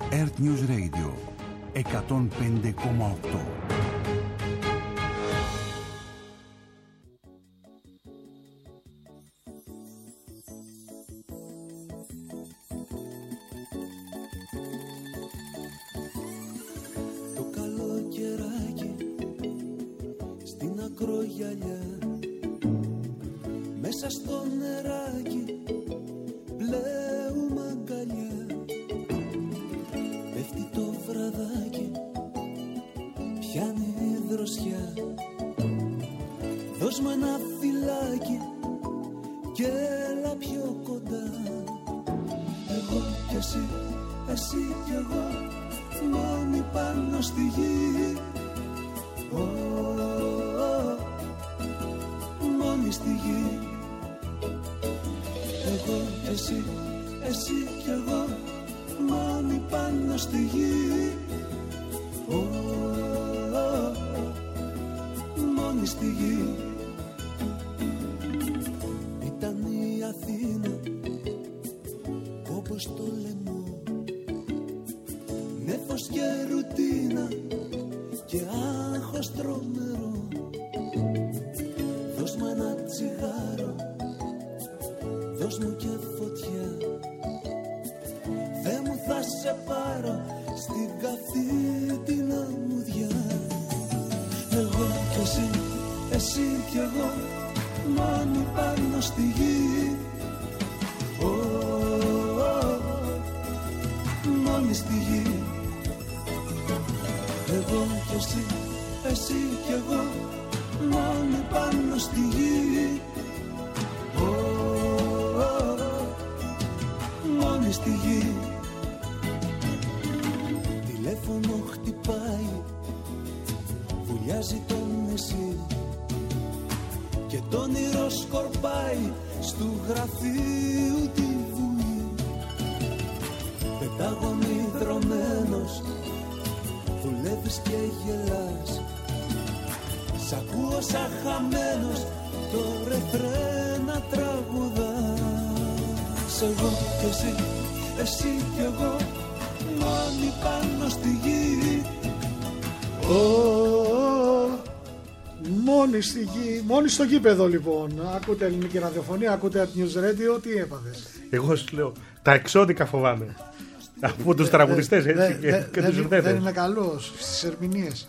Earth News Radio 105,8. Μέσα στο νεράκι πλέουμε αγκαλιά. Πέφτει το βραδάκι, πιάνει η δροσιά. Δώσ' μου ένα φυλάκι και έλα πιο κοντά. Εγώ κι εσύ, εσύ κι εγώ, μόνοι πάνω στη γη. Μόνοι στη γη. Εγώ κι εσύ, εσύ κι εγώ, μόνοι πάνω στη γη. Μόνοι στη γη. Ήταν η Αθήνα όπως το λαιμό, νέφος και ρουτίνα και άγχος τρομερό. Δώσ' μου ένα τσιγάρο, δώσ' μου και φωτιά. Δε μου θα σε πάρω στην καυτή την αμμουδιά. Εγώ κι εσύ, εσύ κι εγώ, μόνοι πάνω στη γη. Μόνοι στη γη. Εγώ κι εσύ, εσύ κι εγώ, μόνοι πάνω στη γη. Μόνοι στη γη. Τηλέφωνο χτυπάει, βουλιάζει το νησί και το όνειρο σκορπάει στου γραφείου τη βουή. Πετάγωνη δρομένος, δουλεύεις και γελάς. Σ' ακούω σαν χαμένος το ρεφρέν να τραγουδάς. Εγώ κι εσύ, εσύ κι εγώ, μόνοι πάνω στη γη. Μόνοι στη γη, μόνοι στο γήπεδο λοιπόν. Ακούτε ελληνική ραδιοφωνία, ακούτε Earth News Radio. Τι έπαθες? Εγώ σου λέω, τα εξώδικα φοβάμαι. Από τους τραγουδιστές έτσι και τους ουρθέτες. Δεν είμαι καλός στις ερμηνείες.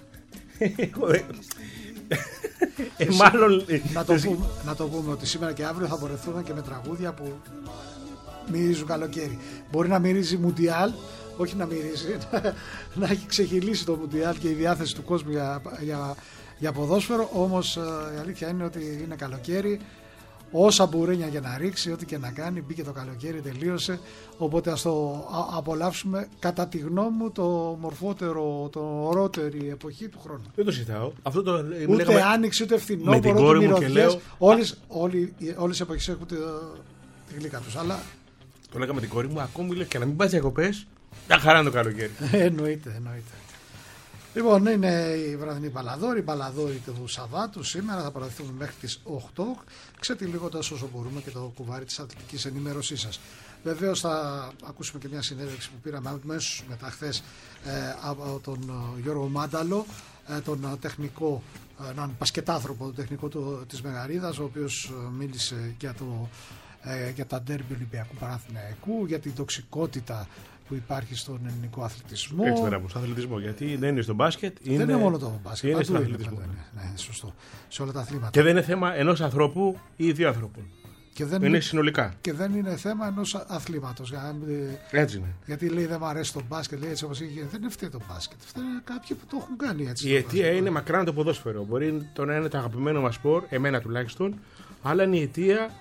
Μάλλον να το πούμε ότι σήμερα και αύριο θα μπορεθούμε και με τραγούδια που μυρίζουν καλοκαίρι. Μπορεί να μυρίζει Μουντιάλ, όχι να μυρίζει, να έχει ξεχυλήσει το Μουντιάλ και η διάθεση του κόσμου για ποδόσφαιρο. Όμως η αλήθεια είναι ότι είναι καλοκαίρι. Όσα μπουρένια για να ρίξει, ό,τι και να κάνει, μπήκε το καλοκαίρι, τελείωσε. Οπότε ας το απολαύσουμε, κατά τη γνώμη μου, το μορφότερο, το ωραιότερη εποχή του χρόνου. Δεν το συζητάω. Ούτε άνοιξη, ούτε φθινόπωρο, ούτε μυρωδιές. Όλες οι εποχές έχουν τη γλύκα τους. Αλλά το λέγαμε την κόρη μου, ακόμη λέει και να μην πας διακοπές, μια χαρά είναι το καλοκαίρι. Εννοείται. Λοιπόν, είναι η βραδινή Παλαδόρη του Σαββάτου. Σήμερα θα παραδεχθούμε μέχρι τις 8, ξετυλίγοντας όσο μπορούμε και το κουβάρι της αθλητικής ενημέρωσής σας. Βεβαίως θα ακούσουμε και μια συνέντευξη που πήραμε αμέσως μετά χθες από τον Γιώργο Μάνταλο, τον τεχνικό, έναν πασκετάνθρωπο, τον τεχνικό της Μεγαρίδας, ο οποίος μίλησε για τα ντέρμπι Ολυμπιακού Παναθηναϊκού, για την τοξικότητα που υπάρχει στον ελληνικό αθλητισμό. Έτσι τώρα, στον αθλητισμό, γιατί δεν είναι στο μπάσκετ. Δεν είναι μόνο το μπάσκετ. Είναι στον αθλητισμό. Ναι, σωστό. Σε όλα τα αθλήματα. Και δεν είναι θέμα ενός ανθρώπου ή δύο ανθρώπων. Είναι συνολικά. Και δεν είναι θέμα ενός αθλήματος. Έτσι είναι. Γιατί λέει δεν μου αρέσει το μπάσκετ, λέει έτσι όπως έχει. Δεν είναι φταίει το μπάσκετ. Φταίει κάποιοι που το έχουν κάνει έτσι. Η αιτία είναι μακράν το ποδόσφαιρο. Μπορεί το να είναι το αγαπημένο μας σπορ, εμένα τουλάχιστον, αλλά είναι η αιτία.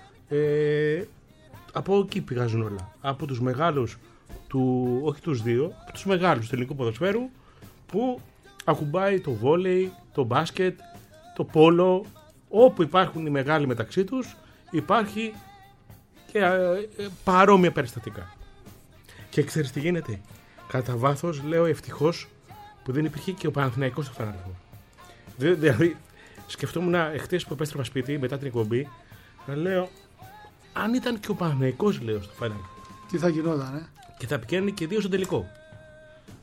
Από εκεί πηγάζουν όλα. Από τους μεγάλους, όχι τους δύο, από τους μεγάλους του ελληνικού ποδοσφαίρου, που ακουμπάει το βόλεϊ, το μπάσκετ, το πόλο. Όπου υπάρχουν οι μεγάλοι μεταξύ τους, υπάρχει και παρόμοια περιστατικά. Και ξέρεις τι γίνεται? Κατά βάθος λέω ευτυχώς που δεν υπήρχε και ο Παναθηναϊκός στο Final Four. Δηλαδή σκεφτόμουν εχθές που επέστρεφα σπίτι μετά την εκπομπή, να λέω αν ήταν και ο Παναθηναϊκός, λέω, στο Final Four, τι θα γινόταν, και θα πηγαίνουν και δύο στο τελικό.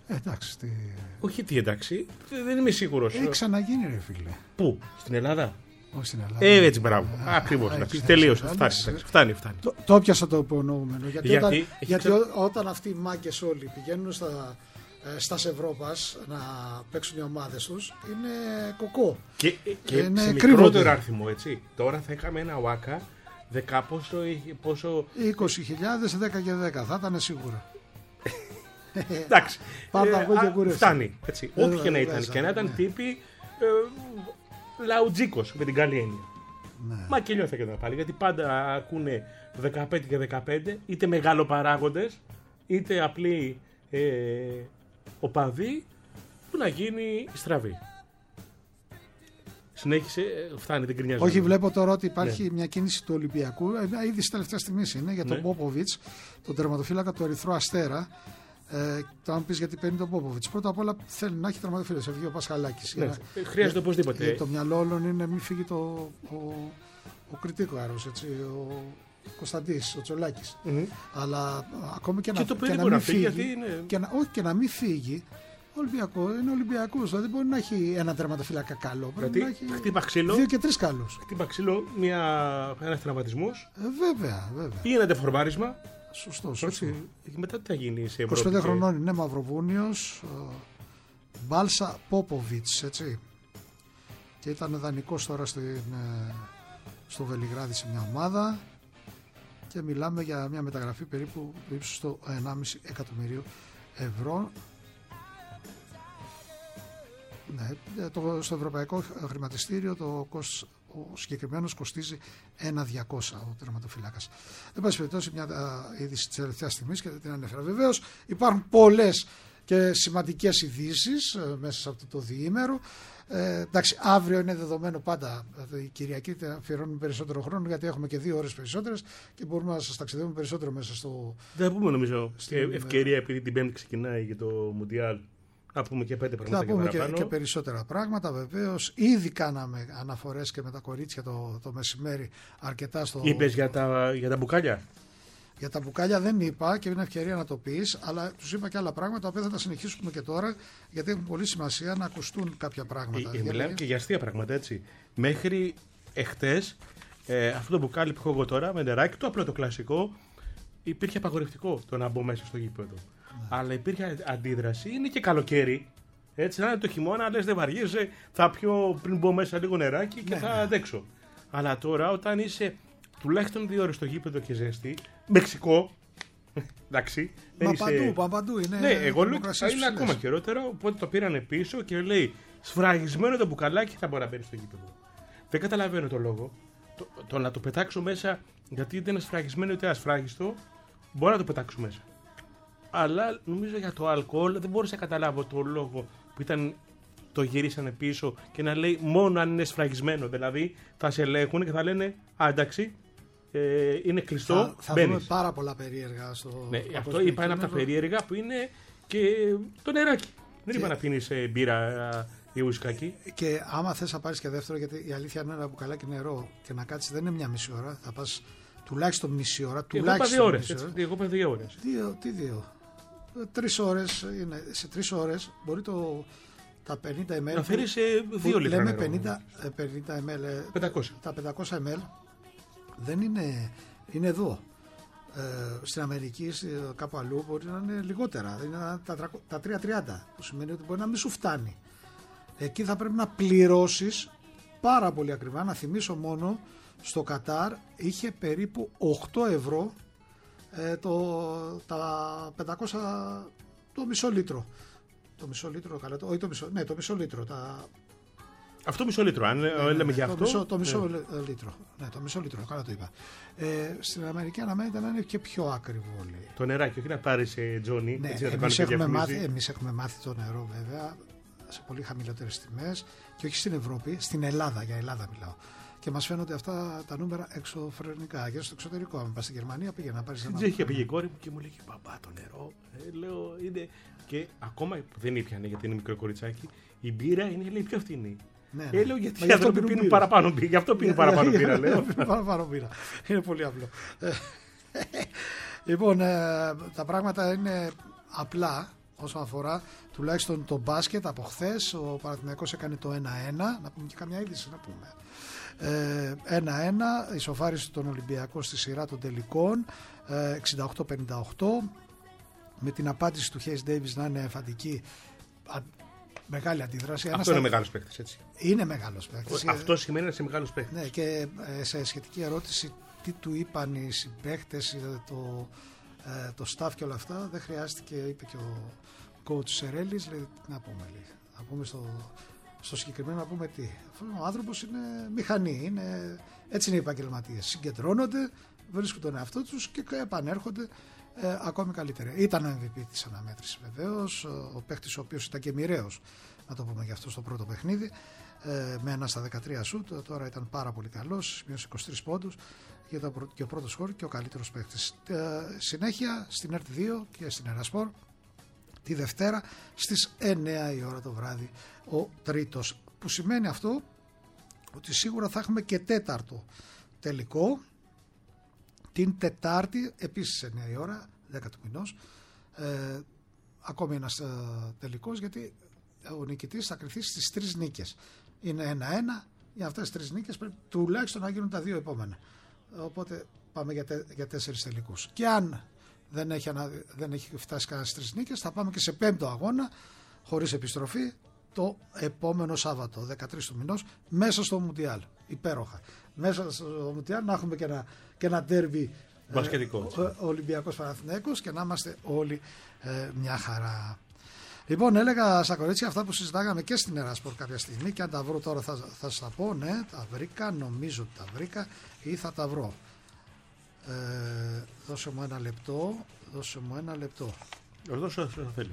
Εντάξει. Όχι τι εντάξει, δεν είμαι σίγουρος. Έχει ξαναγίνει, ρε φίλε. Πού, στην Ελλάδα? Όχι στην Ελλάδα. Έτσι, μπράβο. Ακριβώς. Τελείωσε. Φτάνει. Το έπιασα το υπονοούμενο. Γιατί όταν αυτοί οι μάγκες όλοι πηγαίνουν στα Ευρώπας να παίξουν οι ομάδες τους, είναι κοκό. Και σε μικρότερο αριθμό, έτσι. Τώρα θα είχαμε ένα ΟΑΚΑ 10 πόσο. 20.000, 10 και 10 θα ήταν σίγουρα. Εντάξει. Πάρτα εγώ και κούρευσε. Φτάνει. Ό,τι και να ήταν. Και να ήταν τύποι λαουτζίκος με την καλή έννοια. Ναι. Μα και νιώθα και εδώ πάλι. Γιατί πάντα ακούνε 15 και 15, είτε μεγαλοπαράγοντες, είτε απλοί οπαδοί, που να γίνει στραβή. Συνέχισε, φτάνει την κρινιά. Όχι, βλέπω τώρα ότι υπάρχει μια κίνηση του Ολυμπιακού. Ήδη στη τελευταία στιγμή είναι για τον Πόποβιτς, τον τερματοφύλακα του Ερυθρού Αστέρα. Το αν πει γιατί παίρνει τον Πόποβιτς. Πρώτα απ' όλα θέλει να έχει τερματοφύλακα. Σε βγει ο Πασχαλάκης. Χρειάζεται οπωσδήποτε. Το μυαλό όλων είναι μην φύγει ο κριτήκαρος, ο Κωνσταντής, ο Τσολάκης. Αλλά ακόμη και να μην φύγει. Και να μην φύγει. Είναι Ολυμπιακός, δηλαδή μπορεί να έχει ένα τερματοφύλακα καλό. Πρέπει να έχει χτύπα ξύλο, 2 και 3 καλούς. Χτύπα ξύλο, ένας τραυματισμός. Βέβαια. Ή ένα δεφορμάρισμα. Σωστό. Μετά τι θα γίνει σε Ευρώπη? 25 χρονών είναι Μαυροβούνιος, Μπάλσα Πόποβιτς, έτσι. Και ήταν δανεικός τώρα στο Βελιγράδι σε μια ομάδα. Και μιλάμε για μια μεταγραφή περίπου ύψους στο 1,5 εκατομμυρίο ευρώ. Ναι, στο ευρωπαϊκό χρηματιστήριο ο συγκεκριμένος κοστίζει 1.200 ο τερματοφύλακας. Εν πάση περιπτώσει, μια είδηση της τελευταίας στιγμής και δεν την ανέφερα. Βεβαίως υπάρχουν πολλές και σημαντικές ειδήσεις μέσα σε αυτό το διήμερο. Εντάξει, αύριο είναι δεδομένο πάντα. Η Κυριακή αφιερώνουμε περισσότερο χρόνο γιατί έχουμε και 2 ώρες περισσότερες και μπορούμε να σας ταξιδεύουμε περισσότερο μέσα στο. Δεν θα πούμε νομίζω ευκαιρία επειδή την Πέμπτη ξεκινάει για το Μουντιάλ. Θα πούμε και 5 πράγματα. Θα πούμε και περισσότερα πράγματα, βεβαίως. Ήδη κάναμε αναφορές και με τα κορίτσια το μεσημέρι αρκετά στο. Είπες για τα μπουκάλια? Για τα μπουκάλια δεν είπα και είναι ευκαιρία να το πεις, αλλά τους είπα και άλλα πράγματα τα οποία θα τα συνεχίσουμε και τώρα γιατί έχουν πολύ σημασία να ακουστούν κάποια πράγματα. Μιλάμε και για αστεία πράγματα, έτσι. Μέχρι εχθές αυτό το μπουκάλι που έχω εγώ τώρα με νεράκι, το απλό το κλασικό, υπήρχε απαγορευτικό το να μπω μέσα στο γήπεδο. Αλλά υπήρχε αντίδραση, είναι και καλοκαίρι. Έτσι, να είναι το χειμώνα, λες δεν βαριέσαι, θα πιω πριν μπω μέσα λίγο νεράκι και θα αντέξω. Αλλά τώρα, όταν είσαι τουλάχιστον 2 ώρες στο γήπεδο και ζέστη, Μεξικό, εντάξει. Παντού είναι. Ναι, εγώ λέω ότι είναι ακόμα χειρότερο. Οπότε το πήρανε πίσω και λέει σφραγισμένο το μπουκαλάκι θα μπορεί να μπαίνει στο γήπεδο. Δεν καταλαβαίνω το λόγο. Το να το πετάξω μέσα, γιατί δεν είναι σφραγισμένο ούτε ασφράγιστο, μπορώ να το πετάξω μέσα. Αλλά νομίζω για το αλκοόλ δεν μπορούσα να καταλάβω το λόγο που το γυρίσανε πίσω και να λέει μόνο αν είναι σφραγισμένο. Δηλαδή θα σε ελέγχουν και θα λένε εντάξει, είναι κλειστό. Θα δούμε πάρα πολλά περίεργα στο. Ναι, αυτό είπα ένα από τα περίεργα που είναι και το νεράκι. Δεν είπα να πίνεις μπύρα ή ουσκάκι. Και άμα θες να πάρεις και δεύτερο, γιατί η αλήθεια είναι ένα μπουκαλάκι νερό και να κάτσεις δεν είναι μια μισή ώρα, θα πας τουλάχιστον μισή ώρα. Εγώ είπα 2 ώρες. Εγώ είπα 2 ώρες. Τι 2? 3 ώρες είναι. Σε 3 ώρες μπορεί τα 50 ml. Να φέρεις 2 λίτρα. Λέμε 50 ml. 500. Τα 500 ml δεν είναι εδώ. Στην Αμερική, κάπου αλλού μπορεί να είναι λιγότερα. Είναι τα 3.30. Που σημαίνει ότι μπορεί να μην σου φτάνει. Εκεί θα πρέπει να πληρώσεις πάρα πολύ ακριβά. Να θυμίσω μόνο, στο Κατάρ είχε περίπου 8 ευρώ τα 500, το μισό λίτρο. Το μισό λίτρο, καλά, όχι το μισό, ναι, το μισό λίτρο. Αυτό μισό λίτρο, αν λέμε για αυτό. Το μισό λίτρο. Ναι, το μισό λίτρο, καλά το είπα. Στην Αμερική αναμένεται να είναι και πιο ακριβό. Λέει. Το νεράκι, όχι να πάρεις Τζόνι. Ναι, εμείς έχουμε μάθει το νερό βέβαια σε πολύ χαμηλότερες τιμές και όχι στην Ευρώπη, στην Ελλάδα, για Ελλάδα μιλάω. Και μας φαίνονται αυτά τα νούμερα εξωφρενικά. Και στο εξωτερικό, αν πας στην Γερμανία, πήγε να πάρεις ένα. Στην Τσέχια πήγε η κόρη μου και μου λέγει μπαμπά το νερό. Λέω είναι. Και ακόμα που δεν ήπιανε γιατί είναι μικρό κοριτσάκι, η μπύρα είναι λέει πιο φθηνή. Ναι. Λέω γιατί οι άνθρωποι πίνουν παραπάνω μπύρα. Γι' αυτό πίνουν παραπάνω μπύρα, λέω. Παραπάνω μπύρα. Είναι πολύ απλό. Λοιπόν, τα πράγματα είναι απλά όσον αφορά τουλάχιστον το μπάσκετ, από χθες ο Παναθηναϊκός έκανε το 1-1, να πούμε και καμιά είδηση να πούμε. 1-1, ισοφάρισε τον Ολυμπιακό στη σειρά των τελικών, 68-58, με την απάντηση του Hayes Davis να είναι φαντική, μεγάλη αντίδραση. Αυτό είναι μεγάλος παίκτης, έτσι. Είναι μεγάλος παίκτης. Αυτό σημαίνει να είσαι μεγάλος παίκτης. Ναι, και σε σχετική ερώτηση τι του είπαν οι συμπαίκτες, το staff και όλα αυτά, δεν χρειάστηκε, είπε και ο coach Σερέλης, λέει, να πούμε στο συγκεκριμένο, να πούμε τι. Ο άνθρωπος είναι μηχανή, έτσι είναι οι επαγγελματίες. Συγκεντρώνονται, βρίσκουν τον εαυτό τους και επανέρχονται ακόμη καλύτερα. Ήταν ο MVP της αναμέτρησης βεβαίως, ο παίκτης ο οποίος ήταν και μοιραίος, να το πούμε γι' αυτό, στο πρώτο παιχνίδι, με 1 στα 13 σουτ, τώρα ήταν πάρα πολύ καλός, σημείωσε 23 πόντους και ο πρώτος σκορ και ο καλύτερος παίκτης. Συνέχεια στην ΕΡΤ2 και στην Ερασπορ τη Δευτέρα στις 9 η ώρα το βράδυ ο τρίτος, που σημαίνει αυτό ότι σίγουρα θα έχουμε και τέταρτο τελικό την Τετάρτη, επίσης 9 η ώρα, 10 του μηνός, ακόμη ένας τελικός, γιατί ο νικητής θα κριθεί στις 3 νίκες. Είναι 1-1, για αυτές τις 3 νίκες πρέπει τουλάχιστον να γίνουν τα 2 επόμενα. Οπότε πάμε για 4 τελικούς. Και αν δεν έχει φτάσει κανένα στις 3 νίκες, θα πάμε και σε 5ο αγώνα, χωρίς επιστροφή, το επόμενο Σάββατο, 13 του μηνός, μέσα στο Μουντιάλ. Υπέροχα. Μέσα στο Μουντιάλ να έχουμε και ένα ντέρμπι Ολυμπιακός Παναθηναϊκός και να είμαστε όλοι μια χαρά. Λοιπόν, έλεγα στα κορίτσια αυτά που συζητάγαμε και στην Ερασπορ κάποια στιγμή, και αν τα βρω τώρα θα σας τα πω. Ναι, τα βρήκα, νομίζω ότι τα βρήκα ή θα τα βρω. Δώσε μου ένα λεπτό. Δώσε όσο θέλεις.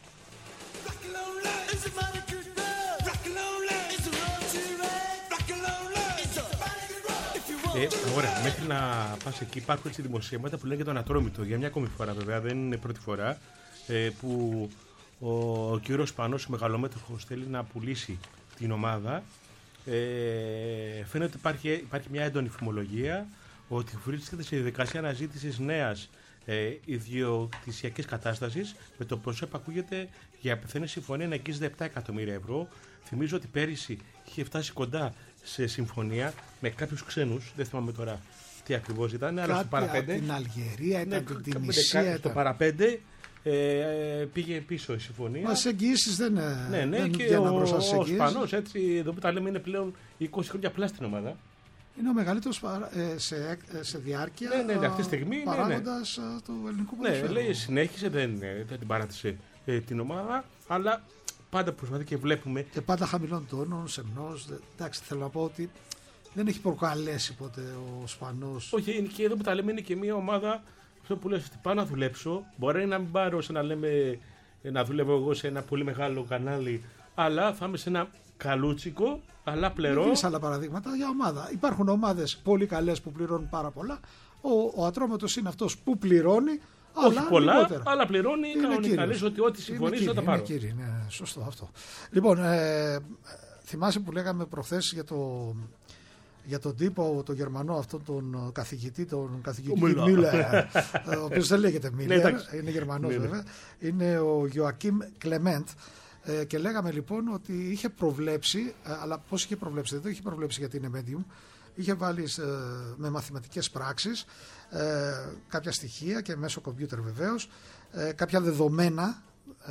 Ωραία, μέχρι να πας εκεί υπάρχουν έτσι δημοσίευματα που λένε για το Ανατρόμητο. Για μια ακόμη φορά, βέβαια, δεν είναι πρώτη φορά που ο κύριος Σπανός, ο μεγαλομέτωχος, θέλει να πουλήσει την ομάδα. Φαίνεται ότι υπάρχει μια έντονη φημολογία ότι βρίσκεται σε διαδικασία αναζήτησης νέας ιδιοκτησιακής κατάστασης, με το προσέπ ακούγεται για απευθεμένη συμφωνία να αγγίζει 7 εκατομμύρια ευρώ. Θυμίζω ότι πέρυσι είχε φτάσει κοντά σε συμφωνία με κάποιους ξένους, δεν θυμάμαι τώρα τι ακριβώς ήταν, αλλά στο παραπέντε. Την Αλγερία, ήταν την Τινησία. Στο παραπέντε πήγε πίσω η συμφωνία. Μα σε εγγυήσεις δεν και ο Σπανός, έτσι, εδώ που τα λέμε, είναι πλέον 20 χρόνια πλά στην ομάδα. Είναι ο μεγαλύτερος σε διάρκεια αυτή τη στιγμή, παράγοντας του ελληνικού ποδοσφαίρου. Ναι, λέει, συνέχισε, δεν την παράτησε την ομάδα, αλλά πάντα προσπαθεί και βλέπουμε. Και πάντα χαμηλών τόνων, σεμνός. Εντάξει, θέλω να πω ότι δεν έχει προκαλέσει ποτέ ο Σπανός. Όχι, και εδώ που τα λέμε είναι και μια ομάδα, αυτό που λες, ότι πάω να δουλέψω. Μπορεί να μην πάρω να δουλεύω εγώ σε ένα πολύ μεγάλο κανάλι, αλλά θα είμαι σε ένα καλούτσικο, αλλά πληρώ. Δεν άλλα παραδείγματα για ομάδα. Υπάρχουν ομάδες πολύ καλές που πληρώνουν πάρα πολλά. Ο Ατρόμητος είναι αυτός που πληρώνει. Όχι πολλά, λιγότερα. Αλλά πληρώνει κανονικά. Λες ότι ό,τι συμφωνείς θα τα πάρω. Είναι σωστό αυτό. Λοιπόν, θυμάσαι που λέγαμε προχθές για τον τύπο, τον Γερμανό, αυτόν τον καθηγητή Μίλλερ, ο οποίος δεν λέγεται Μίλλερ, είναι Γερμανός βέβαια, είναι ο Ιωακίμ Κλεμέντ. Και λέγαμε λοιπόν ότι είχε προβλέψει, αλλά πώς είχε προβλέψει, δεν το είχε προβλέψει γιατί είναι medium, είχε βάλει με μαθηματικές πράξεις κάποια στοιχεία και μέσω κομπιούτερ βεβαίως, κάποια δεδομένα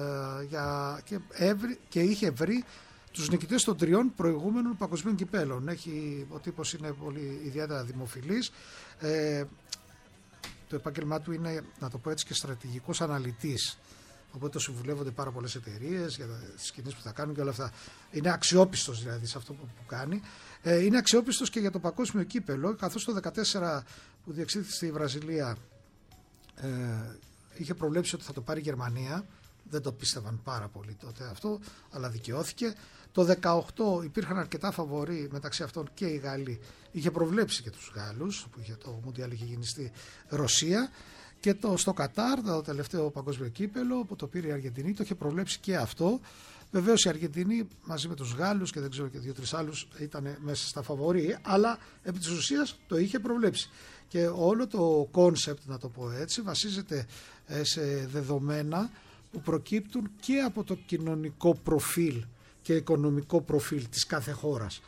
και είχε βρει τους νικητές των 3 προηγούμενων παγκοσμίων κυπέλων. Ο τύπος είναι πολύ ιδιαίτερα δημοφιλής. Το επάγγελμά του είναι, να το πω έτσι, και στρατηγικός αναλυτής. Οπότε το συμβουλεύονται πάρα πολλές εταιρείες για τις κινήσεις που θα κάνουν και όλα αυτά. Είναι αξιόπιστος δηλαδή σε αυτό που κάνει. Είναι αξιόπιστος και για το παγκόσμιο κύπελο, καθώς το 2014 που διεξήχθη στη Βραζιλία είχε προβλέψει ότι θα το πάρει η Γερμανία. Δεν το πίστευαν πάρα πολύ τότε αυτό, αλλά δικαιώθηκε. Το 2018 υπήρχαν αρκετά φαβορί, μεταξύ αυτών και οι Γάλλοι. Είχε προβλέψει και τους Γάλλους, που το Μουντιάλ είχε γίνει στη Ρωσία. Και στο Κατάρ, το τελευταίο παγκόσμιο κύπελο που το πήρε η Αργεντινή, το είχε προβλέψει και αυτό. Βεβαίως η Αργεντινή μαζί με τους Γάλλους και δεν ξέρω και 2-3 άλλους ήταν μέσα στα φαβορί, αλλά επί της ουσίας το είχε προβλέψει. Και όλο το κόνσεπτ, να το πω έτσι, βασίζεται σε δεδομένα που προκύπτουν και από το κοινωνικό προφίλ και οικονομικό προφίλ της κάθε χώρας.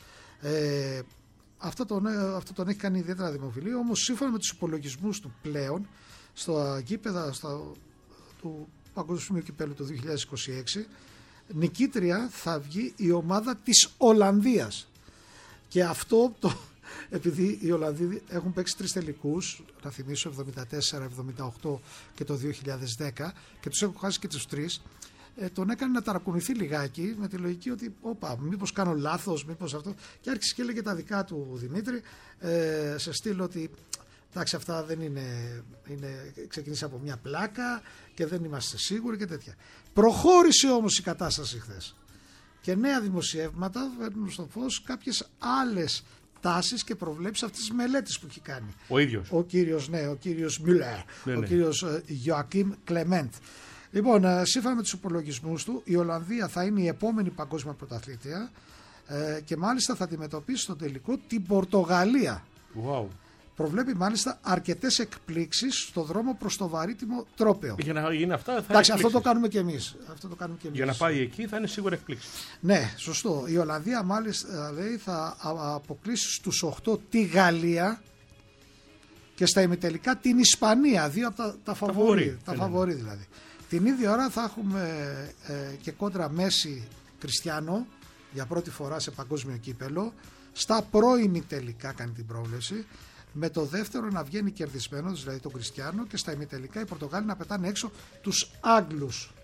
Αυτό τον έχει κάνει ιδιαίτερα δημοφιλή, όμως σύμφωνα με τους υπολογισμούς του πλέον, στο γήπεδα του Παγκοσμίου Κυπέλλου του 2026, νικήτρια θα βγει η ομάδα της Ολλανδίας. Και αυτό επειδή οι Ολλανδοί έχουν παίξει 3 τελικούς, να θυμίσω 74, 78 και το 2010, και τους έχουν χάσει και τους 3, τον έκανε να ταρακουνηθεί λιγάκι με τη λογική ότι μήπως κάνω λάθος, μήπως αυτό, και άρχισε και έλεγε τα δικά του Δημήτρη, σε στυλ ότι εντάξει, αυτά δεν είναι, ξεκίνησε από μια πλάκα και δεν είμαστε σίγουροι και τέτοια. Προχώρησε όμως η κατάσταση χθες και νέα δημοσιεύματα φέρνουν στο φως κάποιες άλλες τάσεις και προβλέψεις αυτής της μελέτης που έχει κάνει ο ίδιος ο κύριος Μιουλέρ, ο κύριος Ιωακίμ Κλεμέντ. Λοιπόν, σύμφωνα με τους υπολογισμούς του, η Ολλανδία θα είναι η επόμενη παγκόσμια πρωταθλήτρια και μάλιστα θα αντιμετωπίσει στο τελικό την Πορτογαλία. Wow. Προβλέπει μάλιστα αρκετές εκπλήξεις στο δρόμο προς το βαρύτιμο τρόπαιο. Για να γίνει αυτά, θα εντάξει, αυτό το κάνουμε και εμείς. Για να πάει εκεί θα είναι σίγουρα εκπλήξεις. Ναι, σωστό. Η Ολλανδία μάλιστα λέει θα αποκλείσει στους 8 τη Γαλλία και στα ημιτελικά την Ισπανία. 2 από τα φαβορί δηλαδή. Την ίδια ώρα θα έχουμε και κόντρα Μέση Κριστιάνο για πρώτη φορά σε παγκόσμιο κύπελο. Στα πρώην τελικά κάνει την πρόβλεψη. Με το δεύτερο να βγαίνει κερδισμένος, δηλαδή τον Κριστιάνο, και στα ημιτελικά οι Πορτογάλοι να πετάνε έξω τους Άγγλους.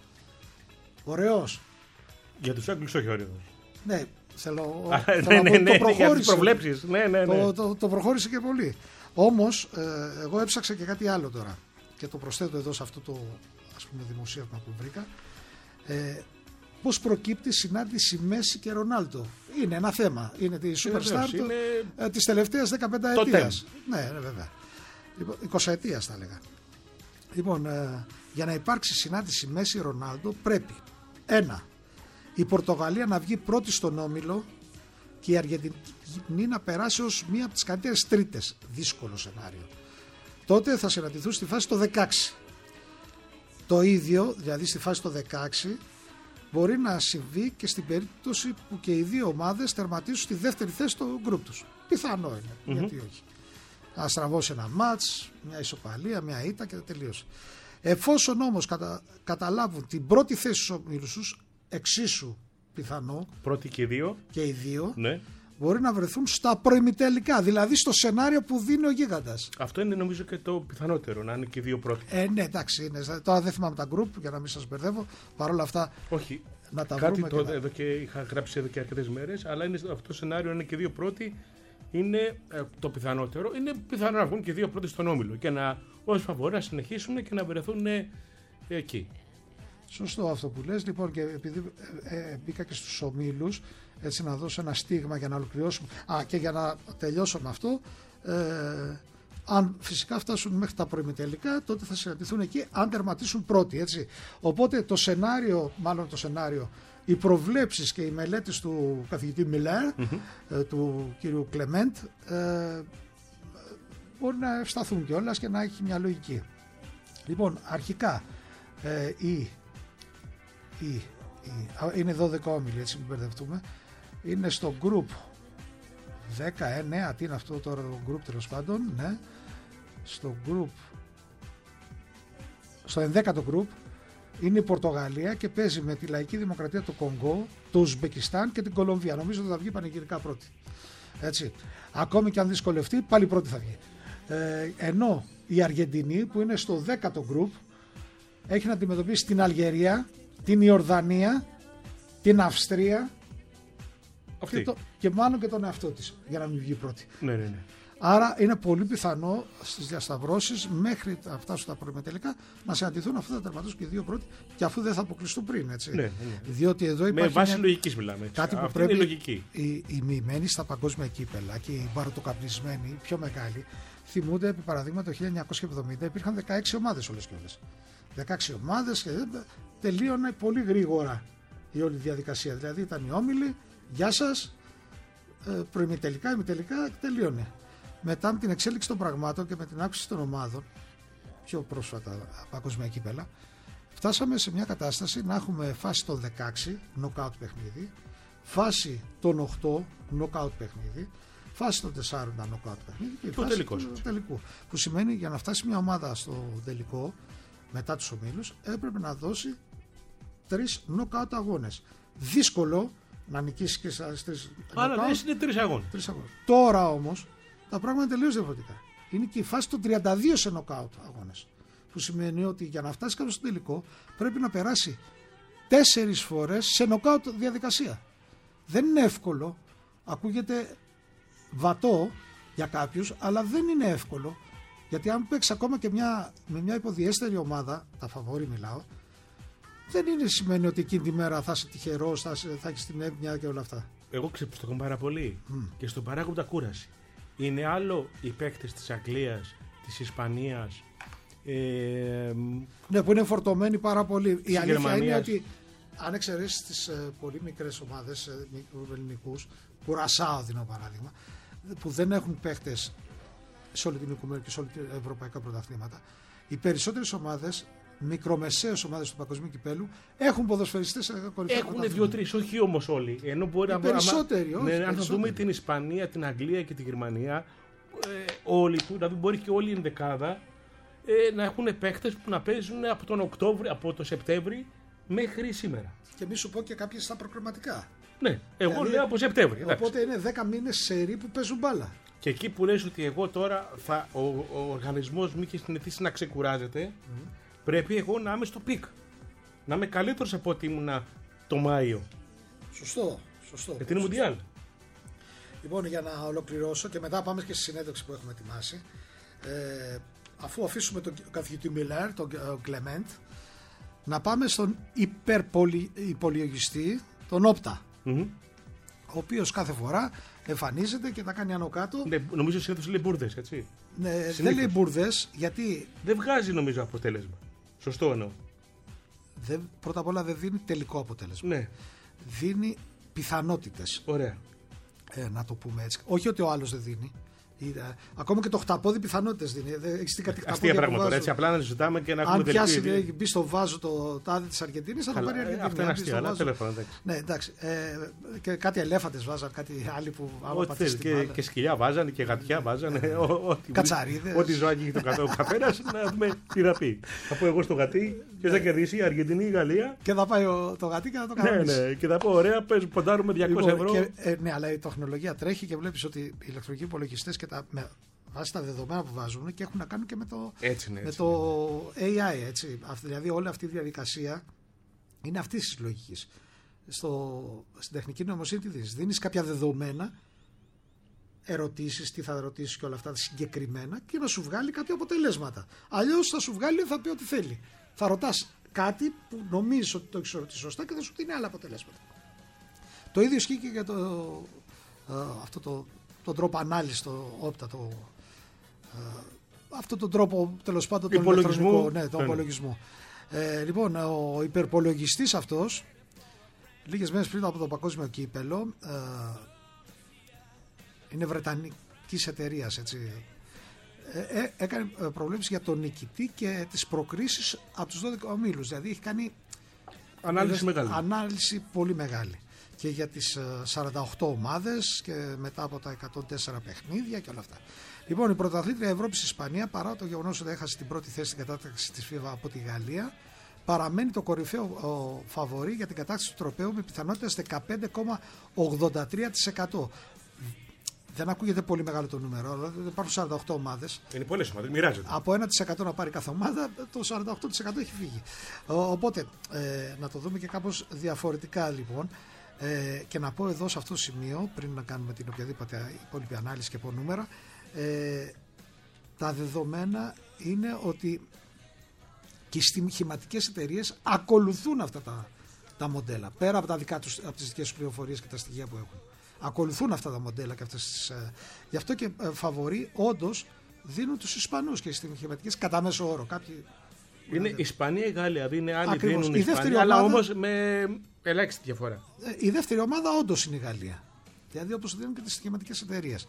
Ωραίος. Για τους Άγγλους όχι ωραίος. Ναι, θέλω το προχώρησε. Το προχώρησε και πολύ. Όμως, εγώ έψαξα και κάτι άλλο τώρα και το προσθέτω εδώ σε αυτό το δημοσίευμα που βρήκα. Πώς προκύπτει συνάντηση Μέση και Ρονάλντο. Είναι ένα θέμα. Είναι τη superstar της τελευταίας 15 ετίας. Ναι, βέβαια. Λοιπόν, 20 ετίας θα έλεγα. Λοιπόν, για να υπάρξει συνάντηση Μέση Ρονάλντο πρέπει 1. Η Πορτογαλία να βγει πρώτη στον όμιλο και η Αργεντινή να περάσει ως μία από τις καλύτερες τρίτες. Δύσκολο σενάριο. Τότε θα συναντηθούν στη φάση το 16. Το ίδιο, δηλαδή στη φάση το 16, μπορεί να συμβεί και στην περίπτωση που και οι δύο ομάδες τερματίσουν στη δεύτερη θέση στο γκρουπ τους. Πιθανό είναι, γιατί όχι. Να στραβώσει ένα μάτς, μια ισοπαλία, μια ήττα και τελείωσε. Εφόσον όμως καταλάβουν την πρώτη θέση στους ομίλους τους, εξίσου πιθανό, πρώτη και οι δύο, ναι, μπορεί να βρεθούν στα προημιτελικά, δηλαδή στο σενάριο που δίνει ο γίγαντας. Αυτό είναι νομίζω και το πιθανότερο, να είναι και οι δύο πρώτοι. Ναι, εντάξει, είναι. Τώρα δεν θυμάμαι τα γκρουπ για να μην σας μπερδεύω. Παρ' όλα αυτά, όχι, να τα κάτι βρούμε. Εδώ και είχα γράψει εδώ και αρκετές μέρες, αλλά είναι αυτό το σενάριο, είναι και οι δύο πρώτοι, είναι το πιθανότερο. Είναι πιθανό να βγουν και οι δύο πρώτοι στον όμιλο και να ως φαβορί να συνεχίσουν και να βρεθούν εκεί. Σωστό αυτό που λες. Λοιπόν, και επειδή μπήκα και στους ομίλους, έτσι να δώσω ένα στίγμα για να ολοκληρώσουμε. Και για να τελειώσω με αυτό, αν φυσικά φτάσουν μέχρι τα προημιτελικά, τότε θα συναντηθούν εκεί αν τερματίσουν πρώτοι, έτσι. Οπότε το σενάριο, οι προβλέψεις και οι μελέτες του καθηγητή Μιλέρ, του κύριου Κλεμέντ, μπορεί να ευσταθούν κιόλας και να έχει μια λογική. Λοιπόν, αρχικά είναι 12 όμιλοι, έτσι μην μπερδευτούμε. Είναι στο group 19, τι είναι αυτό τώρα το group τέλος πάντων, ναι. Στο 11ο group είναι η Πορτογαλία και παίζει με τη Λαϊκή Δημοκρατία του Κονγκό, το Ουσμπεκιστάν και την Κολομβία. Νομίζω ότι θα βγει πανηγυρικά πρώτη. Έτσι. Ακόμη και αν δυσκολευτεί, πάλι πρώτη θα βγει. Ενώ η Αργεντινή που είναι στο 10ο group έχει να αντιμετωπίσει την Αλγερία, την Ιορδανία, την Αυστρία και μάλλον και τον εαυτό της για να μην βγει πρώτη. Ναι. Άρα είναι πολύ πιθανό στις διασταυρώσεις μέχρι να φτάσουν τα προημιτελικά να συναντηθούν, αφού θα τερματίσουν και οι δύο πρώτοι και αφού δεν θα αποκλειστούν πριν. Έτσι. Ναι. Διότι εδώ υπάρχει. Με βάση λογικής μιλάμε. Κάτι που αυτή πρέπει. Είναι λογική. Οι μοιημένοι στα παγκόσμια κύπελα και οι μπαρωτοκαπνισμένοι, οι πιο μεγάλοι, θυμούνται επί παραδείγμα το 1970 υπήρχαν 16 ομάδες όλες και όλες. 16 ομάδες και τελείωνε πολύ γρήγορα η όλη διαδικασία. Δηλαδή ήταν οι όμιλοι, γεια σας, προημιτελικά, ημιτελικά, τελείωνε. Μετά με την εξέλιξη των πραγμάτων και με την αύξηση των ομάδων, πιο πρόσφατα παγκόσμια κύπελα, φτάσαμε σε μια κατάσταση να έχουμε φάση των 16 νοκάουτ παιχνίδι, φάση των 8 νοκάουτ παιχνίδι, φάση των 4 νοκάουτ παιχνίδι και φάση του τελικού. Που σημαίνει για να φτάσει μια ομάδα στο τελικό μετά τους ομίλους έπρεπε να δώσει 3 νοκάουτ αγώνες. Δύσκολο να νικήσει και στις 3 άρα είναι 3 αγώνες. Τώρα όμως τα πράγματα είναι τελείως διαφορετικά. Είναι και η φάση των 32 σε νοκάουτ αγώνες. Που σημαίνει ότι για να φτάσει κάποιος στο τελικό πρέπει να περάσει 4 φορές σε νοκάουτ διαδικασία. Δεν είναι εύκολο, ακούγεται βατό για κάποιους, αλλά δεν είναι εύκολο, γιατί αν παίξει ακόμα και με μια υποδιέστερη ομάδα, τα φαβόρι μιλάω, δεν είναι σημαίνει ότι εκείνη τη μέρα θα είσαι τυχερός, θα έχεις την έμνοια και όλα αυτά. Εγώ ξεπιστωχώ πάρα πολύ και στον παράγοντα κούραση. Είναι άλλο οι παίκτες της Αγγλίας, της Ισπανίας, ναι, που είναι φορτωμένοι πάρα πολύ. Η αλήθεια είναι ότι αν εξαιρέσεις τις πολύ μικρές ομάδες ελληνικούς, Κουρασάο δίνω παράδειγμα, που δεν έχουν παίχτες σε όλη την οικουμενία και σε όλα τα ευρωπαϊκά πρωταθλήματα, οι περισσότερες ομάδες, μικρομεσαίες ομάδες του παγκοσμίου κυπέλου, έχουν ποδοσφαιριστές σε κορυφαία πρωταθλήματα. Έχουν 2-3, όχι όμως όλοι. Ενώ μπορεί οι περισσότεροι, αν θα δούμε την Ισπανία, την Αγγλία και τη Γερμανία, όλοι του, δηλαδή μπορεί και όλη η ενδεκάδα να έχουν παίχτες που να παίζουν από τον Οκτώβριο, από τον Σεπτέμβρη μέχρι σήμερα. Και μη σου πω και κάποιες στα προκριματικά. Ναι, εγώ δηλαδή, λέω από Σεπτέμβριο. Οπότε είναι 10 μήνες σερί που παίζουν μπάλα. Και εκεί που λες ότι εγώ τώρα ο οργανισμός μου είχε συνηθίσει να ξεκουράζεται, πρέπει εγώ να είμαι στο πικ. Να είμαι καλύτερος από ό,τι ήμουνα το Μάιο. Σωστό. Γιατί είναι Μουντιάλ. Λοιπόν, για να ολοκληρώσω και μετά πάμε και στη συνέντευξη που έχουμε ετοιμάσει. Αφού αφήσουμε τον καθηγητή Μιλέρ, τον Κλεμέντ, να πάμε στον υπολογιστή, τον Όπτα, ο οποίος κάθε φορά εμφανίζεται και τα κάνει άνω κάτω. Ναι, νομίζω συνήθως λέει μπουρδες, έτσι. Ναι, δεν λέει μπουρδες, γιατί δεν βγάζει νομίζω αποτέλεσμα. Σωστό εννοώ. Πρώτα απ' όλα δεν δίνει τελικό αποτέλεσμα. Ναι. Δίνει πιθανότητες. Ωραία. Να το πούμε έτσι. Όχι ότι ο άλλος δεν δίνει. Ακόμα και το χταπόδι πιθανότητες δίνει. Αστεία πράγματα. Έτσι, απλά να ζητάμε και να έχουμε τελικό. Αν πιάσει, μπει στο βάζο το τάδι της Αργεντίνης, θα το πάρει η Αργεντίνη. Αυτά είναι αστεία, αλλά τέλος. Ναι, εντάξει. Και κάτι ελέφαντες βάζαν, κάτι άλλοι που. Και σκυλιά βάζανε και γατιά βάζανε. Κατσαρίδες. Ό,τι ζωάκι έχει το καθένας, να δούμε τι θα πει. Θα πω εγώ στο γατί, ποιος θα κερδίσει, η Αργεντινή ή η Γαλλία. Και θα πάει το γατί και θα το κάνει. Ναι, και θα πω ωραία, ποντάρουμε 200 ευρώ. Ναι, αλλά η τεχνολογία τρέχει και βλέπεις ότι οι ηλεκτρονικοί υπολογιστές και βάσει τα δεδομένα που βάζουν και έχουν να κάνουν και με το AI. Έτσι. Δηλαδή όλη αυτή η διαδικασία είναι αυτής της λογικής. Στην τεχνική νοημοσύνη τι δίνεις κάποια δεδομένα, ερωτήσεις, τι θα ρωτήσεις και όλα αυτά συγκεκριμένα και να σου βγάλει κάποια αποτελέσματα. Αλλιώς θα σου βγάλει, θα πει ό,τι θέλει. Θα ρωτάς κάτι που νομίζεις ότι το έχεις ρωτήσει σωστά και θα σου δίνει άλλα αποτελέσματα. Το ίδιο ισχύει και για τον τρόπο ανάλυσης, το όπτα, αυτόν τον τρόπο τέλος πάντων τον ηλεκτρονικό, τον υπολογισμό. Λοιπόν, ο υπερπολογιστής αυτός, λίγες μέρες πριν από το παγκόσμιο κύπελο, είναι βρετανικής εταιρείας, έτσι, έκανε προβλέψεις για τον νικητή και τις προκρίσεις από τους 12 ομίλους. Δηλαδή έχει κάνει ανάλυση πολύ μεγάλη. Και για τις 48 ομάδες και μετά από τα 104 παιχνίδια και όλα αυτά. Λοιπόν, η πρωταθλήτρια Ευρώπης Ισπανία, παρά το γεγονός ότι έχασε την πρώτη θέση στην κατάταξη της FIFA από τη Γαλλία, παραμένει το κορυφαίο φαβορί για την κατάκτηση του τροπαίου με πιθανότητες 15,83%. Δεν ακούγεται πολύ μεγάλο το νούμερο, αλλά υπάρχουν 48 ομάδες. Είναι πολλές ομάδες, μοιράζεται. Από 1% να πάρει κάθε ομάδα, το 48% έχει φύγει. Οπότε, να το δούμε και κάπως διαφορετικά λοιπόν. Και να πω εδώ σε αυτό το σημείο, πριν να κάνουμε την οποιαδήποτε υπόλοιπη ανάλυση και από νούμερα, τα δεδομένα είναι ότι και οι στοιχηματικές εταιρείες ακολουθούν αυτά τα μοντέλα, πέρα από, από τις δικές τους πληροφορίες και τα στοιχεία που έχουν. Ακολουθούν αυτά τα μοντέλα και αυτές γι' αυτό και φαβορί όντως δίνουν τους Ισπανούς και οι στοιχηματικές κατά μέσο όρο. Κάποιοι είναι Ισπανία ή Γαλλία, δηλαδή είναι άλλοι δίνουν Ισπανία, αλλά όμως με ελάχιστη διαφορά. Η δεύτερη ομάδα όντως είναι η Γαλλία. Δηλαδή όπως δίνουν και τις στοιχηματικές εταιρείες.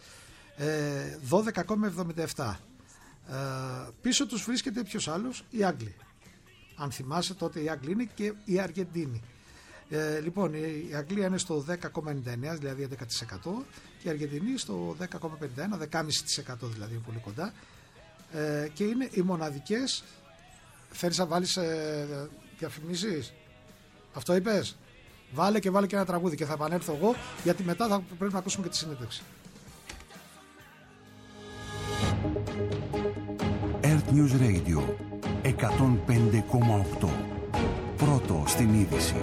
12,77. Πίσω τους βρίσκεται ποιος άλλος? Οι Άγγλοι. Αν θυμάσαι, τότε η Άγγλοι είναι και η Αργεντίνη. Λοιπόν, η Αγγλία είναι στο 10,99, δηλαδή 11%, και η Αργεντινή στο 10,51, 10,5% δηλαδή, είναι πολύ κοντά. Και είναι οι μοναδικές. Θέλεις να βάλεις διαφημίσεις? Αυτό είπες? Βάλε και ένα τραγούδι και θα επανέλθω εγώ, γιατί μετά θα πρέπει να ακούσουμε και τη συνέντευξη. Earth News Radio 105,8. Πρώτο στην είδηση.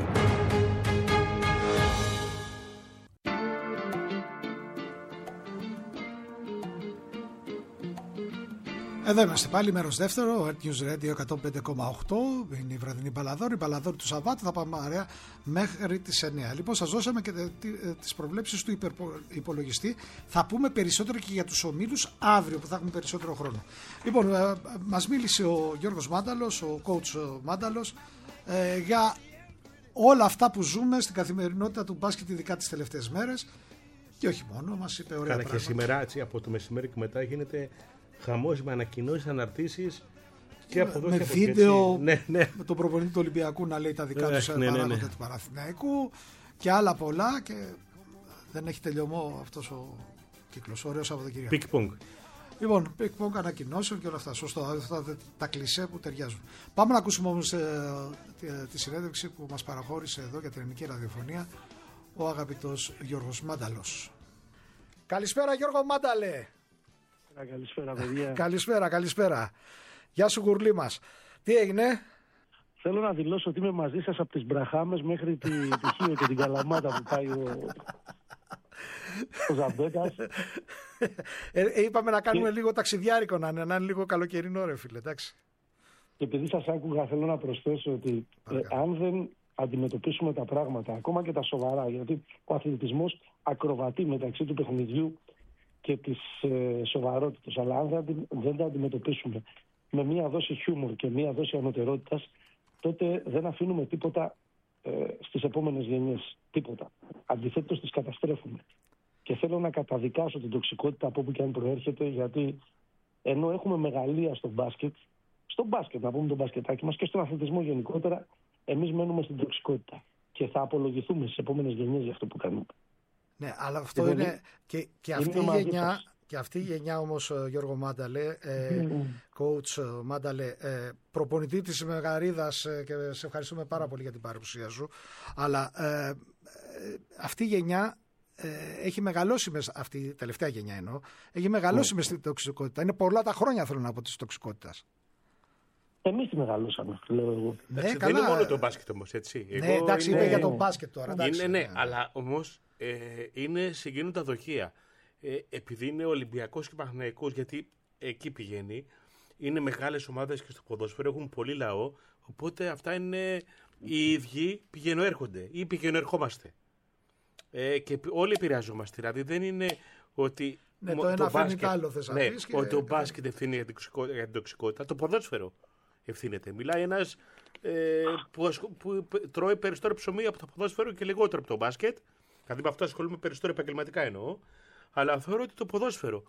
Εδώ είμαστε πάλι, μέρος δεύτερο, Earth News Radio 105,8. Είναι η βραδινή μπαλαδόρη, η μπαλαδόρη του Σαββάτου. Θα πάμε αρέα μέχρι τις 9. Λοιπόν, σας δώσαμε και τις προβλέψεις του υπολογιστή. Θα πούμε περισσότερο και για τους ομίλους αύριο, που θα έχουμε περισσότερο χρόνο. Λοιπόν, μας μίλησε ο Γιώργος Μάνταλος, ο coach Μάνταλος, για όλα αυτά που ζούμε στην καθημερινότητα του μπάσκετ, ειδικά τις τελευταίες μέρες. Και όχι μόνο, μας είπε ωραία πράγματα. Και σήμερα, έτσι, από το μεσημέρι και μετά, γίνεται χαμός με ανακοινώσεις, αναρτήσεις και από εδώ με και από βίντεο, ναι. με τον προπονητή του Ολυμπιακού να λέει τα δικά του παράγοντα του Παναθηναϊκού και άλλα πολλά, και δεν έχει τελειωμό αυτός ο κύκλος. Ωραίο Σαββατοκύριακο. Πικ-πονγκ. Λοιπόν, πικ-πονγκ ανακοινώσεων και όλα αυτά. Σωστό, αυτά τα κλισέ που ταιριάζουν. Πάμε να ακούσουμε όμως τη συνέντευξη που μας παραχώρησε εδώ για την ελληνική ραδιοφωνία ο αγαπητός Γιώργος Μάνταλος. Καλησπέρα Γιώργο Μάνταλε. Καλησπέρα, παιδιά. Καλησπέρα. Γεια σου, γουρλί μας. Τι έγινε? Θέλω να δηλώσω ότι είμαι μαζί σας από τις Μπραχάμες μέχρι τη Χίο και την Καλαμάτα που πάει ο Ζαμπέκας. Είπαμε να κάνουμε λίγο ταξιδιάρικο, να είναι λίγο καλοκαιρινό, ρε φίλε, εντάξει. Και επειδή σας άκουγα, θέλω να προσθέσω ότι αν δεν αντιμετωπίσουμε τα πράγματα, ακόμα και τα σοβαρά, γιατί ο αθλητισμός ακροβατεί μεταξύ του παιχνιδιού και της σοβαρότητας, αλλά αν δεν τα αντιμετωπίσουμε με μία δόση χιούμορ και μία δόση ανωτερότητας, τότε δεν αφήνουμε τίποτα στις επόμενες γενιές. Τίποτα. Αντιθέτως, τις καταστρέφουμε. Και θέλω να καταδικάσω την τοξικότητα από όπου και αν προέρχεται, γιατί ενώ έχουμε μεγαλεία στο μπάσκετ, να πούμε το μπασκετάκι μας, και στον αθλητισμό γενικότερα, εμείς μένουμε στην τοξικότητα. Και θα απολογηθούμε στις επόμενες γενιές για αυτό που κάνουμε. Ναι, αλλά αυτό είναι και αυτή η γενιά όμως, Γιώργο Μάνταλε, coach Μάνταλε, προπονητή της Μεγαρίδας, και σε ευχαριστούμε πάρα πολύ για την παρουσία σου, αλλά αυτή η γενιά έχει μεγαλώσει αυτή η τελευταία γενιά εννοώ, έχει μεγαλώσει μες στην τοξικότητα. Είναι πολλά τα χρόνια, θέλω να πω, της τοξικότητας. Εμείς τη μεγαλώσαμε, λέω εγώ. Ναι, δεν είναι μόνο το μπάσκετ όμως, έτσι. Ναι, εντάξει, είπε για το μπάσκετ τώρα. Εντάξει, ναι, αλλά όμως συγκινούν τα δοχεία. Επειδή είναι Ολυμπιακός και Παναθηναϊκός, γιατί εκεί πηγαίνει, είναι μεγάλες ομάδες και στο ποδόσφαιρο, έχουν πολύ λαό, οπότε αυτά είναι οι ίδιοι πηγαινοέρχονται ή πηγαινοερχόμαστε. Και όλοι επηρεαζόμαστε, δηλαδή δεν είναι ότι το ένα αφήνει το άλλο, θες να πεις, ότι το μπάσκετ ευθύνει για την τοξικότητα, το ποδόσφαιρο ευθύνεται. Μιλάει ένας που τρώει περισσότερο ψωμί από το ποδόσφαιρο και λιγότερο από το μπάσκετ, δηλαδή με αυτό ασχολούμαι περισσότερο επαγγελματικά εννοώ, αλλά θεωρώ ότι το ποδόσφαιρο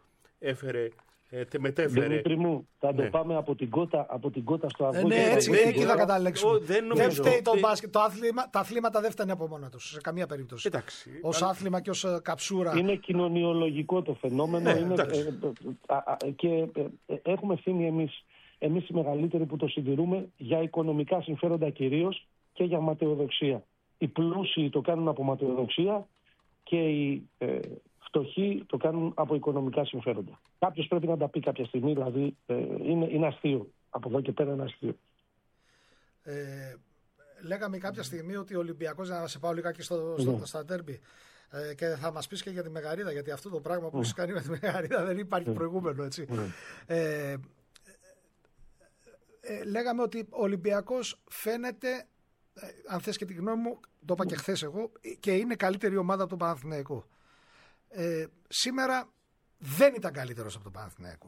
μετέφερε. Δημήτρη μου, θα το πάμε από την κότα στο αυγό. Ναι, έτσι θα καταλέξουμε. Δεν φταίει το μπάσκετ. Τα αθλήματα δεν φταίνε από μόνα τους σε καμία περίπτωση. Ως άθλημα και ως καψούρα. Είναι κοινωνιολογικό το φαινόμενο. Και έχουμε ευθύνη εμείς οι μεγαλύτεροι που το συντηρούμε, για οικονομικά συμφέροντα κυρίως και για ματαιοδοξία. Οι πλούσιοι το κάνουν από ματαιοδοξία και οι φτωχοί το κάνουν από οικονομικά συμφέροντα. Κάποιος πρέπει να τα πει κάποια στιγμή, δηλαδή είναι αστείο. Από εδώ και πέρα είναι αστείο. Λέγαμε κάποια στιγμή ότι ο Ολυμπιακός, να σε πάω λιγάκι στα ντέρμπι, και θα μας πεις και για τη Μεγαρίδα, γιατί αυτό το πράγμα που έχεις κάνει με τη Μεγαρίδα δεν υπάρχει προηγούμενο, έτσι. Λέγαμε ότι ο Ολυμπιακός φαίνεται, αν θες και τη γνώμη μου, το είπα και χθες εγώ, και είναι καλύτερη ομάδα από τον Παναθηναϊκό. Σήμερα δεν ήταν καλύτερος από τον Παναθηναϊκό.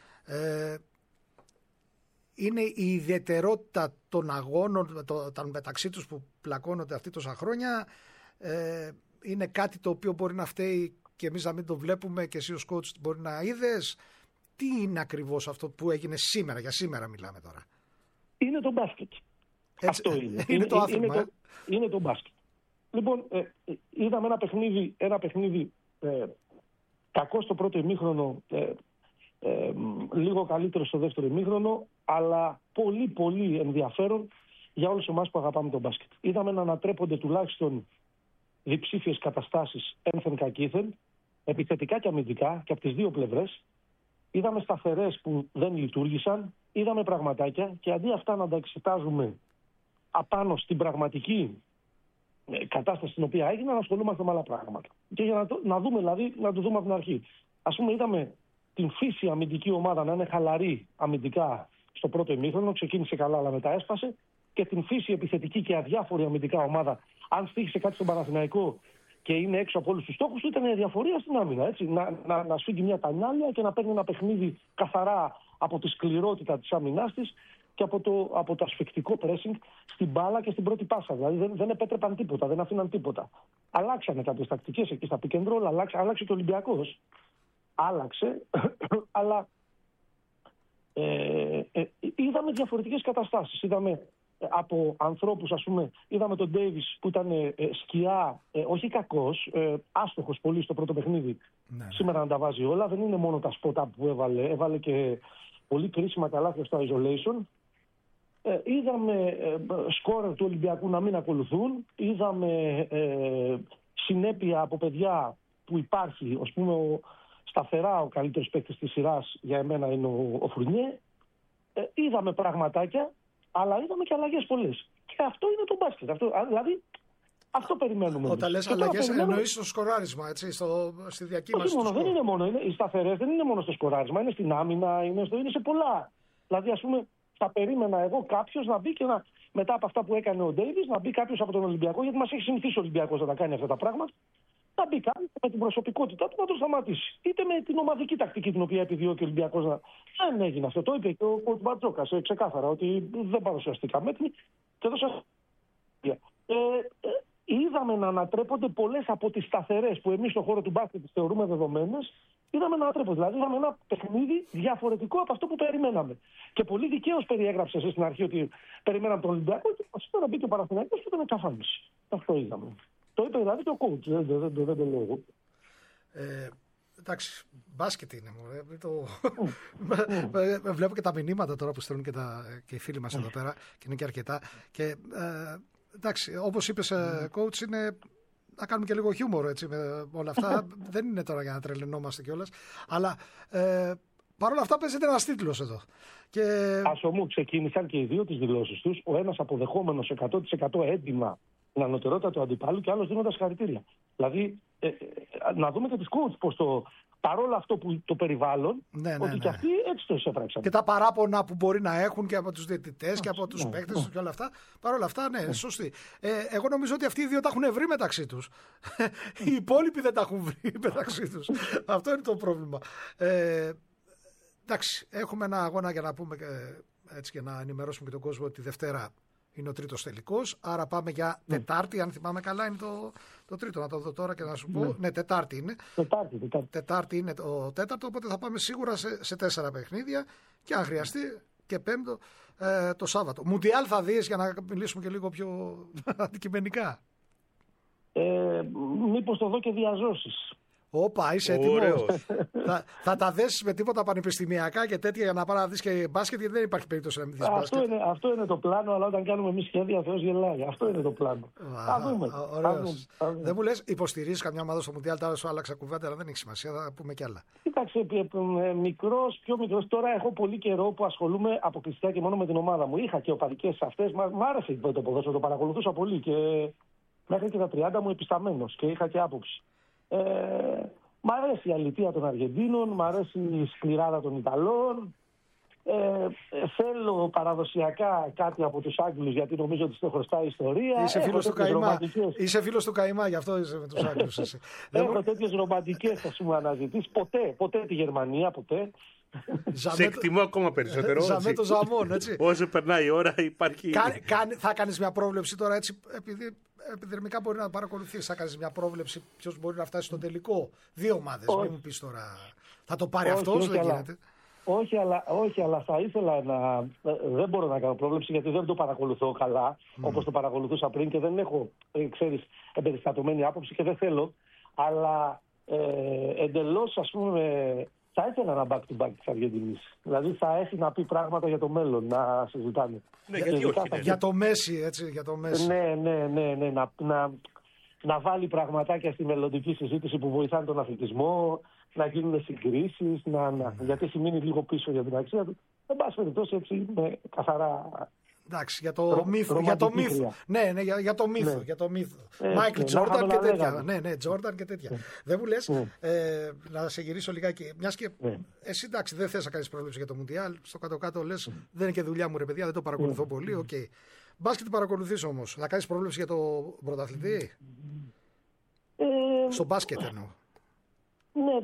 Είναι η ιδιαιτερότητα των αγώνων μεταξύ τους που πλακώνονται αυτοί τόσα χρόνια. Είναι κάτι το οποίο μπορεί να φταίει και εμείς να μην το βλέπουμε, και εσύ ως coach μπορεί να είδες. Τι είναι ακριβώς αυτό που έγινε σήμερα? Για σήμερα μιλάμε τώρα. Είναι το μπάσκετ. Αυτό είναι. Είναι το άθλημα. Είναι το μπάσκετ. Λοιπόν, είδαμε ένα παιχνίδι κακό στο πρώτο ημίχρονο, λίγο καλύτερο στο δεύτερο ημίχρονο, αλλά πολύ πολύ ενδιαφέρον για όλους εμάς που αγαπάμε τον μπάσκετ. Είδαμε να ανατρέπονται τουλάχιστον διψήφιες καταστάσεις ένθεν κακήθεν, επιθετικά και αμυντικά και από τις δύο πλευρές. Είδαμε σταθερές που δεν λειτουργήσαν, είδαμε πραγματάκια και αντί αυτά να τα εξετάζουμε απάνω στην πραγματική κατάσταση στην οποία έγινε, να ασχολούμαστε με άλλα πράγματα. Και για να δούμε, δηλαδή, να το δούμε από την αρχή. Ας πούμε, είδαμε την φύση αμυντική ομάδα να είναι χαλαρή αμυντικά στο πρώτο ημίχρονο, ξεκίνησε καλά, αλλά μετά έσπασε. Και την φύση επιθετική και αδιάφορη αμυντικά ομάδα, αν στοίχησε κάτι στον Παναθηναϊκό και είναι έξω από όλους τους στόχους του, ήταν η αδιαφορία στην άμυνα. Έτσι. Να σφίγγει μια τανιάλια και να παίρνει ένα παιχνίδι καθαρά από τη σκληρότητα της άμυνάς της και από το ασφικτικό pressing στην μπάλα και στην πρώτη πάσα. Δηλαδή δεν επέτρεπαν τίποτα, δεν αφήναν τίποτα. Αλλάξανε κάποιες τακτικές εκεί στα pick and roll, άλλαξε και ο Ολυμπιακός. Άλλαξε, αλλά είδαμε διαφορετικές καταστάσεις. Είδαμε από ανθρώπους, ας πούμε, είδαμε τον Ντέιβις που ήταν σκιά, όχι κακός, άστοχος πολύ στο πρώτο παιχνίδι. Ναι. Σήμερα να τα βάζει όλα. Δεν είναι μόνο τα σπότα που έβαλε και πολύ κρίσιμα καλάθια στο isolation. Είδαμε σκόρερ του Ολυμπιακού να μην ακολουθούν. Είδαμε συνέπεια από παιδιά που υπάρχει, ας πούμε, σταθερά ο καλύτερος παίκτης της σειράς για εμένα είναι ο Φουρνιέ. Είδαμε πραγματάκια, αλλά είδαμε και αλλαγές πολλές. Και αυτό είναι το μπάσκετ. Δηλαδή, αυτό περιμένουμε. Όταν λες αλλαγές, εννοείς στο σκοράρισμα, έτσι, στη διακύμαση. Όχι μόνο, δεν είναι μόνο. Οι σταθερές δεν είναι μόνο στο σκοράρισμα, είναι στην άμυνα, είναι σε πολλά. Δηλαδή, ας πούμε, θα περίμενα εγώ κάποιος να μπει και μετά από αυτά που έκανε ο Ντέιβις, να μπει κάποιος από τον Ολυμπιακό, γιατί μας έχει συνηθίσει ο Ολυμπιακός να τα κάνει αυτά τα πράγματα. Να μπει κάποιος με την προσωπικότητά του να το σταματήσει. Είτε με την ομαδική τακτική την οποία επιδιώκει ο Ολυμπιακός. Δεν έγινε αυτό. Το είπε και ο κ. Μπαρτζόκας ξεκάθαρα ότι δεν παρουσιαστήκαμε έτοιμοι και έδωσα. Είδαμε να ανατρέπονται πολλές από τις σταθερές που εμείς στον χώρο του μπάσκετ τις θεωρούμε δεδομένες. Είδαμε να ανατρέπονται. Δηλαδή, είδαμε ένα παιχνίδι διαφορετικό από αυτό που περιμέναμε. Και πολύ δικαίως περιέγραψε εσύ στην αρχή ότι περιμέναμε τον Ολυμπιακό και σήμερα μπήκε ο Παναθηναϊκός και ήταν καφάνιση. Αυτό είδαμε. Το είπε δηλαδή και ο coach, δεν το λέω εγώ. Εντάξει, μπάσκετ είναι. Βλέπω και τα μηνύματα τώρα που στέλνουν και οι φίλοι μας εδώ πέρα και είναι και αρκετά. Και εντάξει, όπως είπες, coach, είναι να κάνουμε και λίγο χιούμορ έτσι, με όλα αυτά. Δεν είναι τώρα για να τρελαινόμαστε κιόλας. Αλλά παρόλα αυτά παίζεται ένας τίτλος εδώ. Ας ομού ξεκίνησαν και οι δύο τις δηλώσεις τους. Ο ένας αποδεχόμενος 100% έντιμα την ανωτερότητα του αντιπάλου και άλλος δίνοντας χαρητήρια. Δηλαδή, να δούμε και τις coach πως παρόλα αυτό που το περιβάλλον, ότι και αυτοί έτσι το εισέπραξαν. Και τα παράπονα που μπορεί να έχουν και από τους διαιτητές και από τους παίκτες τους και όλα αυτά. Παρόλα αυτά, ναι, σωστή. Εγώ νομίζω ότι αυτοί οι δύο τα έχουν βρει μεταξύ τους. Οι υπόλοιποι δεν τα έχουν βρει μεταξύ τους. Αυτό είναι το πρόβλημα. Εντάξει, έχουμε ένα αγώνα για να πούμε έτσι και να ενημερώσουμε και τον κόσμο ότι τη Δευτέρα είναι ο τρίτος τελικός, άρα πάμε για Τετάρτη, αν θυμάμαι καλά είναι το τρίτο, να το δω τώρα και να σου πω. Ναι, Τετάρτη είναι. Τετάρτη είναι το τέταρτο, οπότε θα πάμε σίγουρα σε 4 παιχνίδια και αν χρειαστεί και πέμπτο το Σάββατο. Μουντιάλ θα δεις για να μιλήσουμε και λίγο πιο αντικειμενικά. Μήπως το δω και διαζώσεις. Όπα, είσαι έτοιμος. Θα τα δέσεις με τίποτα πανεπιστημιακά και τέτοια για να πάρει να δεις και μπάσκετ, γιατί δεν υπάρχει περίπτωση να μην δεις μπάσκετ. Αυτό είναι το πλάνο, αλλά όταν κάνουμε εμείς σχέδια, Θεός γελάει. Αυτό είναι το πλάνο. Θα δούμε. Δεν μου λες, υποστηρίζεις καμιά ομάδα στο Μουντιάλ, τώρα σου άλλαξα κουβέντα, αλλά δεν έχει σημασία, θα πούμε κι άλλα. Κοίταξε, πιο μικρός. Τώρα έχω πολύ καιρό που ασχολούμαι αποκλειστικά και μόνο με την ομάδα μου. Είχα και οπαδικές αυτές. Μ' άρεσε το ποδόσφαιρο, το παρακολουθούσα πολύ και μέχρι και τα 30 μου επισταμένος και είχα και άποψη. Μ' αρέσει η αλήθεια των Αργεντίνων, μ' αρέσει η σκληράδα των Ιταλών. Θέλω παραδοσιακά κάτι από τους Άγγλους, γιατί νομίζω ότι στο χρωστάει η ιστορία. Είσαι φίλος του Καϊμά, γι' αυτό είσαι με τους Άγγλους. Έχω τέτοιες ρομαντικές, ας πούμε, αναζητήσεις. Ποτέ τη Γερμανία, ποτέ. Σε εκτιμώ ακόμα περισσότερο. Ζαμέ το Ζαμόν, έτσι. Όσο περνάει η ώρα υπάρχει. Θα κάνεις μια πρόβλεψη τώρα, έτσι, επειδή επιδερμικά μπορεί να παρακολουθείς. Θα κάνεις μια πρόβλεψη ποιος μπορεί να φτάσει στον τελικό. 2 ομάδες. Μην μου πεις τώρα. Θα το πάρει αυτός, δεν γίνεται. Όχι, αλλά θα ήθελα να. Δεν μπορώ να κάνω πρόβλεψη γιατί δεν το παρακολουθώ καλά όπως το παρακολουθούσα πριν και δεν έχω, ξέρεις, εμπεριστατωμένη άποψη και δεν θέλω. Αλλά εντελώς, ας πούμε, θα ήθελα ένα back-to-back της Αργεντινής. Δηλαδή θα έχει να πει πράγματα για το μέλλον, να συζητάνε. Ναι, γιατί όχι, για το Μέση, έτσι, για το Μέση. Ναι, να βάλει πραγματάκια στη μελλοντική συζήτηση που βοηθάνε τον αθλητισμό, να γίνουν συγκρίσεις, γιατί έχει μείνει λίγο πίσω για την αξία του. Εν πάση περιπτώσει, έτσι, με καθαρά. Εντάξει, για το μύθο. Για το μύθο. Ναι, για το μύθο. Ναι. Για το μύθο. Μάικλ Τζόρνταν και τέτοια. Ναι, Τζόρνταν και τέτοια. Δεν μου λες να σε γυρίσω λιγάκι. Μιας και εσύ, εντάξει, δεν θες να κάνεις πρόβλεψη για το Μουντιάλ. Στο κάτω-κάτω λες, δεν είναι και δουλειά μου, ρε παιδιά, δεν το παρακολουθώ πολύ. Οκ. Μπάσκετ παρακολουθείς όμως. Να κάνεις πρόβλεψη για το πρωταθλητή. Στο μπάσκετ εννοώ. Ναι.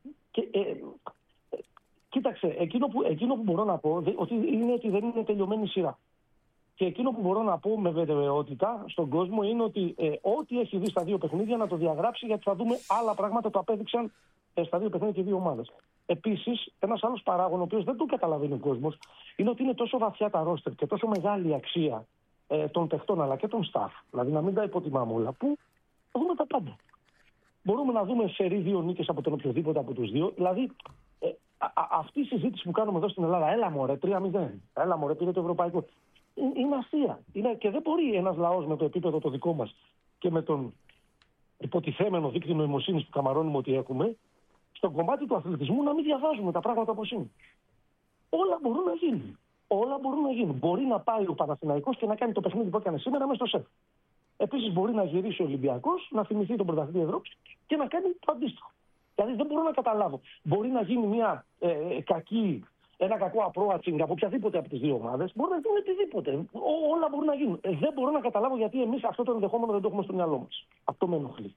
Κοίταξε, εκείνο που μπορώ να πω είναι ότι δεν είναι τελειωμένη σειρά. Και εκείνο που μπορώ να πω με βεβαιότητα στον κόσμο είναι ότι ό,τι έχει δει στα δύο παιχνίδια να το διαγράψει, γιατί θα δούμε άλλα πράγματα που απέδειξαν στα δύο παιχνίδια και δύο ομάδες. Επίσης, ένας άλλος παράγων, ο οποίος δεν τον καταλαβαίνει ο κόσμος, είναι ότι είναι τόσο βαθιά τα ρόστερ και τόσο μεγάλη η αξία των παιχτών αλλά και των staff. Δηλαδή, να μην τα υποτιμάμε όλα, που δούμε τα πάντα. Μπορούμε να δούμε σερί 2 νίκες από τον οποιοδήποτε από τους δύο. Δηλαδή, αυτή η συζήτηση που κάνουμε εδώ στην Ελλάδα, έλα μωρέ, 3-0, έλα μωρέ, πήρε το ευρωπαϊκό. Είναι αστεία. Και δεν μπορεί ένας λαός με το επίπεδο το δικό μας και με τον υποτιθέμενο δίκτυο νοημοσύνης που καμαρώνουμε ότι έχουμε, στον κομμάτι του αθλητισμού να μην διαβάζουμε τα πράγματα όπως είναι. Όλα μπορούν να γίνουν. Όλα μπορούν να γίνουν. Μπορεί να πάει ο Παναθηναϊκός και να κάνει το παιχνίδι που έκανε σήμερα μέσα στο σεφ. Επίσης, μπορεί να γυρίσει ο Ολυμπιακός, να θυμηθεί τον πρωταθλητή Ευρώπης και να κάνει το αντίστοιχο. Δηλαδή, δεν μπορώ να καταλάβω. Μπορεί να γίνει ένα κακό approaching από οποιαδήποτε από τις δύο ομάδες. Μπορεί να γίνει οτιδήποτε. Όλα μπορούν να γίνουν. Δεν μπορώ να καταλάβω γιατί εμείς αυτό το ενδεχόμενο δεν το έχουμε στο μυαλό μας. Αυτό με ενοχλεί.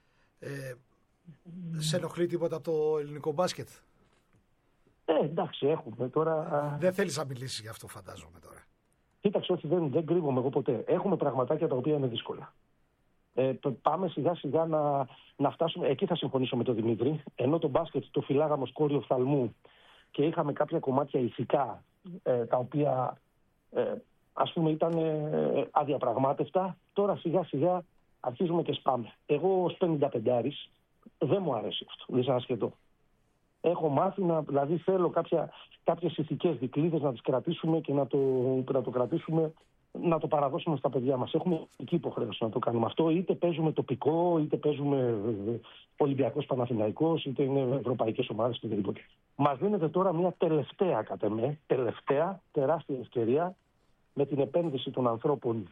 Σε ενοχλεί τίποτα από το ελληνικό μπάσκετ? Εντάξει, έχουμε τώρα. Δεν θέλεις να μιλήσεις γι' αυτό, φαντάζομαι τώρα. Κοίταξε, όχι, δεν κρύβομαι εγώ ποτέ. Έχουμε πραγματάκια τα οποία είναι δύσκολα. Πάμε σιγά σιγά να φτάσουμε. Εκεί θα συμφωνήσω με τον Δημήτρη. Ενώ το μπάσκετ το φυλάγαμε ως κόριο οφθαλμού και είχαμε κάποια κομμάτια ηθικά τα οποία ας πούμε ήταν αδιαπραγμάτευτα, τώρα σιγά σιγά αρχίζουμε και σπάμε. Εγώ ως 55άρης δεν μου αρέσει αυτό, δεν σας ασχετώ. Έχω μάθει δηλαδή θέλω κάποιες ηθικές δικλείδες να τις κρατήσουμε και να το κρατήσουμε, να το παραδώσουμε στα παιδιά μας. Έχουμε εκεί υποχρέωση να το κάνουμε αυτό. Είτε παίζουμε τοπικό, είτε παίζουμε Ολυμπιακός Παναθηναϊκός, είτε είναι ευρωπαϊκές ομάδες και οτιδήποτε. Μας δίνεται τώρα μια τελευταία, κατ' εμέ, τεράστια ευκαιρία με την επένδυση των ανθρώπων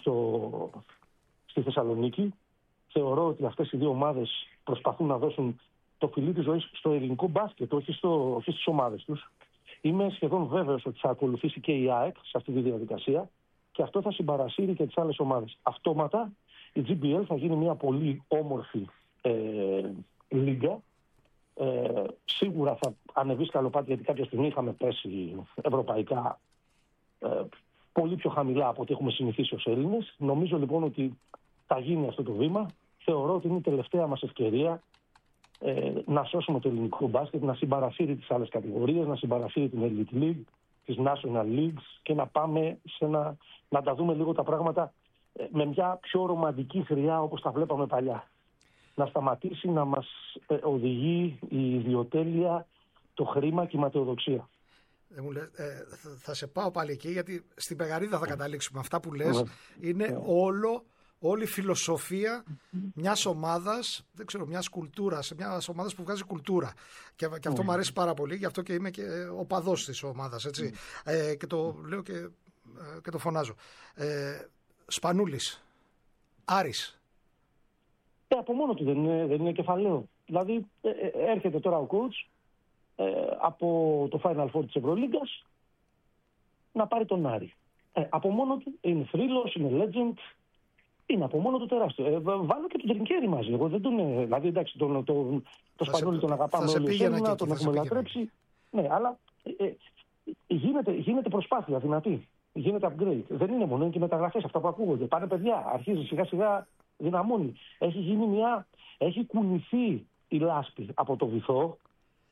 στη Θεσσαλονίκη. Θεωρώ ότι αυτές οι δύο ομάδες προσπαθούν να δώσουν το φιλί της ζωής στο ελληνικό μπάσκετ, όχι στις ομάδες τους. Είμαι σχεδόν βέβαιος ότι θα ακολουθήσει και η ΑΕΚ σε αυτή τη διαδικασία και αυτό θα συμπαρασύρει και τις άλλες ομάδες. Αυτόματα η GBL θα γίνει μια πολύ όμορφη λίγκα. Σίγουρα θα ανεβεί σκαλοπάτι, γιατί κάποια στιγμή είχαμε πέσει ευρωπαϊκά πολύ πιο χαμηλά από ό,τι έχουμε συνηθίσει ως Έλληνες. Νομίζω λοιπόν ότι θα γίνει αυτό το βήμα. Θεωρώ ότι είναι η τελευταία μας ευκαιρία να σώσουμε το ελληνικό μπάσκετ, να συμπαρασύρει τις άλλες κατηγορίες, να συμπαρασύρει την Elite League, τις National Leagues και να πάμε να τα δούμε λίγο τα πράγματα με μια πιο ρομαντική χρειά όπως τα βλέπαμε παλιά. Να σταματήσει να μας οδηγεί η ιδιοτέλεια, το χρήμα και η ματαιοδοξία. Θα σε πάω πάλι εκεί, γιατί στην Πεγαρίδα θα καταλήξουμε. Αυτά που λες είναι όλη η φιλοσοφία μιας ομάδας, δεν ξέρω, μιας κουλτούρας, μιας ομάδας που βγάζει κουλτούρα. Και αυτό μου αρέσει πάρα πολύ, γι' αυτό και είμαι και οπαδός της ομάδας, έτσι. Και το λέω και το φωνάζω. Σπανούλης, Άρης. Από μόνο του δεν είναι κεφαλαίο. Δηλαδή έρχεται τώρα ο coach από το Final Four της Ευρωλίγκας να πάρει τον Άρη. Από μόνο του είναι θρύλος, είναι legend, είναι από μόνο του τεράστιο. Βάλω και τον Τρινκέρι μαζί. Εγώ δεν τον. Δηλαδή εντάξει, το Σπανούλη τον αγαπάμε όλοι. Τον έχουμε λατρέψει. Ναι, αλλά γίνεται προσπάθεια δυνατή. Γίνεται upgrade. Δεν είναι μόνο, είναι και μεταγραφές αυτά που ακούγονται. Πάνε παιδιά, αρχίζει σιγά σιγά, δυναμώνει. Έχει κουνηθεί η λάσπη από το βυθό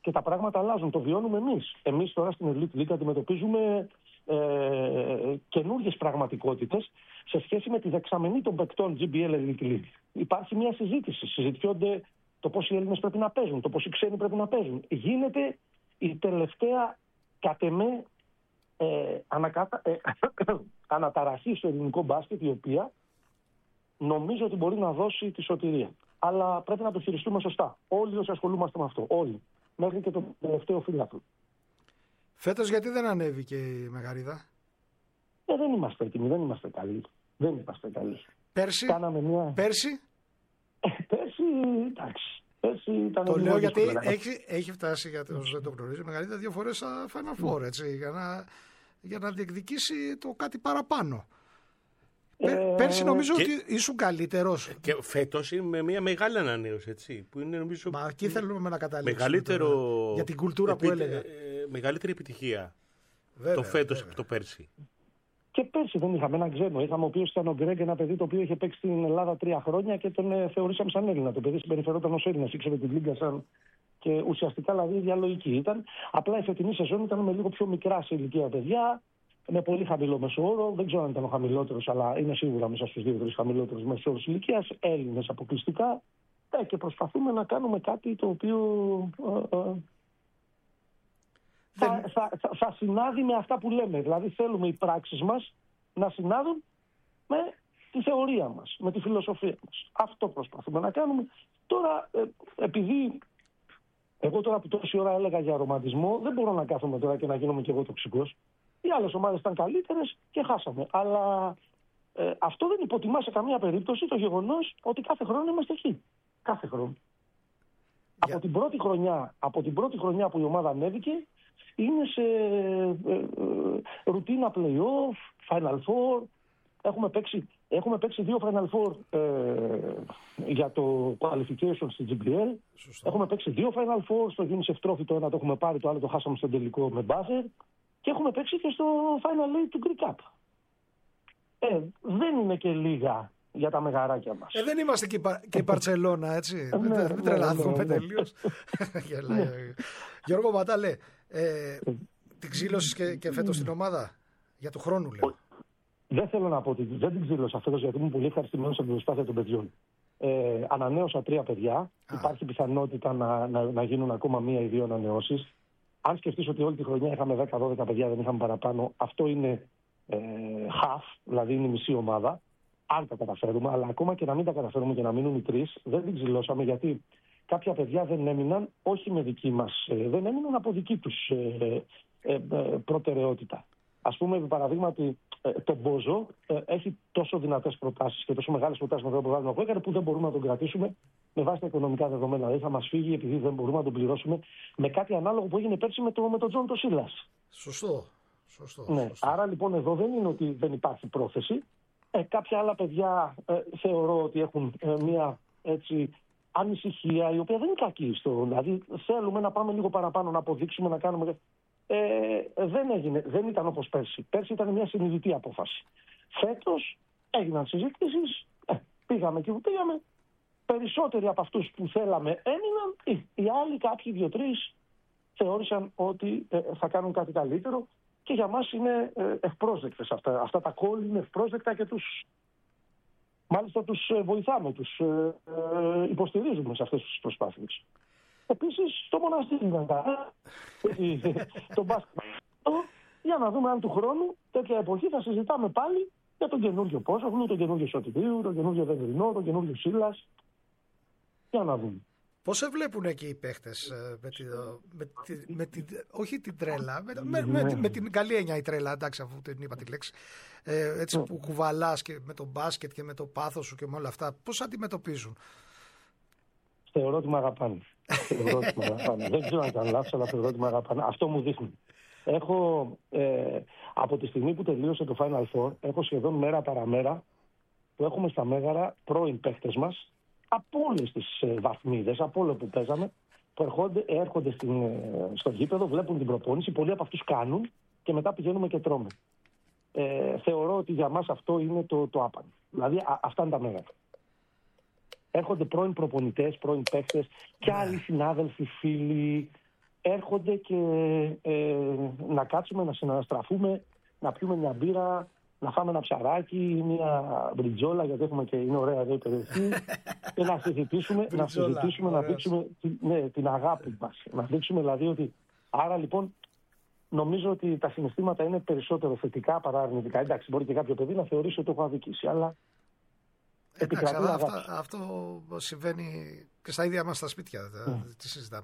και τα πράγματα αλλάζουν. Το βιώνουμε εμείς. Εμείς τώρα στην Elite League αντιμετωπίζουμε καινούργιες πραγματικότητες σε σχέση με τη δεξαμενή των παικτών GBL Elite League. Υπάρχει μια συζήτηση. Συζητιόνται το πώς οι Έλληνες πρέπει να παίζουν, το πώς οι ξένοι πρέπει να παίζουν. Γίνεται η τελευταία κατ' εμέ αναταραχή στο ελληνικό μπάσκετ, η οποία νομίζω ότι μπορεί να δώσει τη σωτηρία. Αλλά πρέπει να το χειριστούμε σωστά. Όλοι όσοι ασχολούμαστε με αυτό. Όλοι. Μέχρι και το τελευταίο φιλάθλο. Φέτος γιατί δεν ανέβηκε η Μεγαρίδα? Δεν είμαστε έτοιμοι, δεν είμαστε καλοί. Δεν είμαστε καλοί. Πέρσι, Πέρσι, εντάξει. Πέρσι ήταν το λέω γιατί έχει φτάσει, για όσους δεν το γνωρίζει, η Μεγαρίδα 2 φορές στα Final Four, έτσι, για να διεκδικήσει το κάτι παραπάνω. Πέρσι νομίζω ότι ήσουν καλύτερος. Και φέτος είναι με μια μεγάλη ανανέωση, έτσι. Που είναι, νομίζω, μα εκεί θέλουμε να καταλήξουμε. Μεγαλύτερο. Για την κουλτούρα που έλεγα. Μεγαλύτερη επιτυχία. Βέβαια, το φέτος από το πέρσι. Και πέρσι δεν είχαμε έναν ξένο. Είχαμε ο οποίος ήταν ο Γκρέγκ, ένα παιδί το οποίο είχε παίξει στην Ελλάδα 3 χρόνια και τον θεωρήσαμε σαν Έλληνα. Το παιδί συμπεριφερόταν ως Έλληνας, ήξερε την Λίγκα σαν. Και ουσιαστικά δηλαδή διαλογική ήταν. Απλά η φετινή σεζόν ήταν με λίγο πιο μικρά σε ηλικία παιδιά, με πολύ χαμηλό μεσόωρο. Δεν ξέρω αν ήταν ο χαμηλότερος, αλλά είναι σίγουρα μέσα στους 2-3 χαμηλότερους μεσόωρους ηλικίας. Έλληνες αποκλειστικά. Και προσπαθούμε να κάνουμε κάτι το οποίο θα συνάδει με αυτά που λέμε. Δηλαδή θέλουμε οι πράξεις μας να συνάδουν με τη θεωρία μας, με τη φιλοσοφία μας. Αυτό προσπαθούμε να κάνουμε. Τώρα, επειδή εγώ τώρα που τόση ώρα έλεγα για ρομαντισμό, δεν μπορώ να κάθομαι τώρα και να γίνομαι κι εγώ τοξικός. Οι άλλες ομάδες ήταν καλύτερες και χάσαμε. Αλλά αυτό δεν υποτιμά σε καμία περίπτωση το γεγονός ότι κάθε χρόνο είμαστε εκεί. Κάθε χρόνο. Από την πρώτη χρονιά που η ομάδα ανέβηκε, είναι σε ρουτίνα play-off, Final Four. Έχουμε παίξει 2 Final Four για το qualification στην GBL. Σωστό. Έχουμε παίξει 2 Final Four στο UNICEF Trophy, το ένα το έχουμε πάρει, το άλλο το χάσαμε στον τελικό με buzzer. Και έχουμε παίξει και στο Final Eight του Greek Cup. Δεν είναι και λίγα για τα μεγαράκια μας. Δεν είμαστε και η Μπαρτσελώνα, έτσι. Μην τρελαθούμε τελείως. Γιώργο Ματάλε, την ξύλωσες και φέτος στην ομάδα? Για του χρόνου λέω. Δεν θέλω να πω ότι δεν την ξύλωσα φέτος, γιατί ήμουν πολύ ευχαριστημένος από την προσπάθεια των παιδιών. Ανανέωσα 3 παιδιά. Υπάρχει πιθανότητα να γίνουν ακόμα 1 ή 2 ανανεώσεις. Αν σκεφτείς ότι όλη τη χρονιά είχαμε 10-12 παιδιά, δεν είχαμε παραπάνω, αυτό είναι half, δηλαδή είναι η μισή ομάδα. Αν τα καταφέρουμε, αλλά ακόμα και να μην τα καταφέρουμε και να μείνουν οι 3, δεν την ξυλώσαμε, γιατί κάποια παιδιά δεν έμειναν, όχι με δική μας, δεν έμειναν από δική τους προτεραιότητα. Ας πούμε, επί παραδείγματι, το Μπόζο έχει τόσο δυνατές προτάσεις και τόσο μεγάλες προτάσεις με το πρόγραμμα που έκανε, που δεν μπορούμε να τον κρατήσουμε με βάση τα οικονομικά δεδομένα. Δηλαδή θα μας φύγει επειδή δεν μπορούμε να τον πληρώσουμε με κάτι ανάλογο που έγινε πέρσι με τον Τζον το Σίλας. Σωστό. Ναι. Άρα λοιπόν εδώ δεν είναι ότι δεν υπάρχει πρόθεση. Κάποια άλλα παιδιά θεωρώ ότι έχουν μια έτσι ανησυχία, η οποία δεν είναι κακή. Δηλαδή θέλουμε να πάμε λίγο παραπάνω, να αποδείξουμε, να κάνουμε. Δεν ήταν όπως πέρσι. Πέρσι ήταν μια συνειδητή απόφαση. Φέτος έγιναν συζητήσεις, πήγαμε και που πήγαμε. Περισσότεροι από αυτούς που θέλαμε έμειναν, οι άλλοι κάποιοι 2-3 θεώρησαν ότι θα κάνουν κάτι καλύτερο και για μας είναι ευπρόσδεκτες αυτά τα call, είναι ευπρόσδεκτα και μάλιστα τους βοηθάμε, τους υποστηρίζουμε σε αυτές τις προσπάθειες. Επίσης, το μοναστήρι ήταν καλά, το μπάσκετ, για να δούμε αν του χρόνου, τέτοια εποχή, θα συζητάμε πάλι για τον καινούργιο Πόσογλου, τον καινούργιο Σωτηρίου, τον καινούργιο Δεδρινό, τον καινούργιο Σίλας. Για να δούμε. Πώς σε βλέπουν εκεί οι παίχτες όχι την τρέλα, με την καλή έννοια η τρέλα, εντάξει, αφού την είπα τη λέξη, έτσι που κουβαλάς και με το μπάσκετ και με το πάθος σου και με όλα αυτά, πώς αντιμετωπίζουν? Θεωρώ ότι με αγαπάνε. Δεν ξέρω αν ήταν λάθος, αλλά θεωρώ ότι με αγαπάνε. Αυτό μου δείχνει. Έχω, από τη στιγμή που τελείωσε το Final Four, έχω σχεδόν μέρα παραμέρα που έχουμε στα Μέγαρα πρώην παίχτες μας, από όλες τις βαθμίδες, από όλο που παίζαμε, που έρχονται στο γήπεδο, βλέπουν την προπόνηση, πολλοί από αυτούς κάνουν και μετά πηγαίνουμε και τρώμε. Θεωρώ ότι για μας αυτό είναι το άπαν. Δηλαδή αυτά είναι τα Μέγαρα. Έρχονται πρώην προπονητές, πρώην παίκτες και άλλοι συνάδελφοι, φίλοι. έρχονται και να κάτσουμε, να συναναστραφούμε, να πιούμε μια μπύρα, να φάμε ένα ψαράκι, μια μπριτζόλα, γιατί έχουμε και είναι ωραία εδώ η περιοχή, και να συζητήσουμε, να δείξουμε την αγάπη μας. Να δείξουμε δηλαδή ότι... Άρα λοιπόν νομίζω ότι τα συναισθήματα είναι περισσότερο θετικά παρά αρνητικά. Εντάξει, μπορεί και κάποιο παιδί να θεωρήσει ότι το έχω αδικήσει, αλλά... Εντάξει, αυτό συμβαίνει και στα ίδια μας τα σπίτια, τι συζητάμε.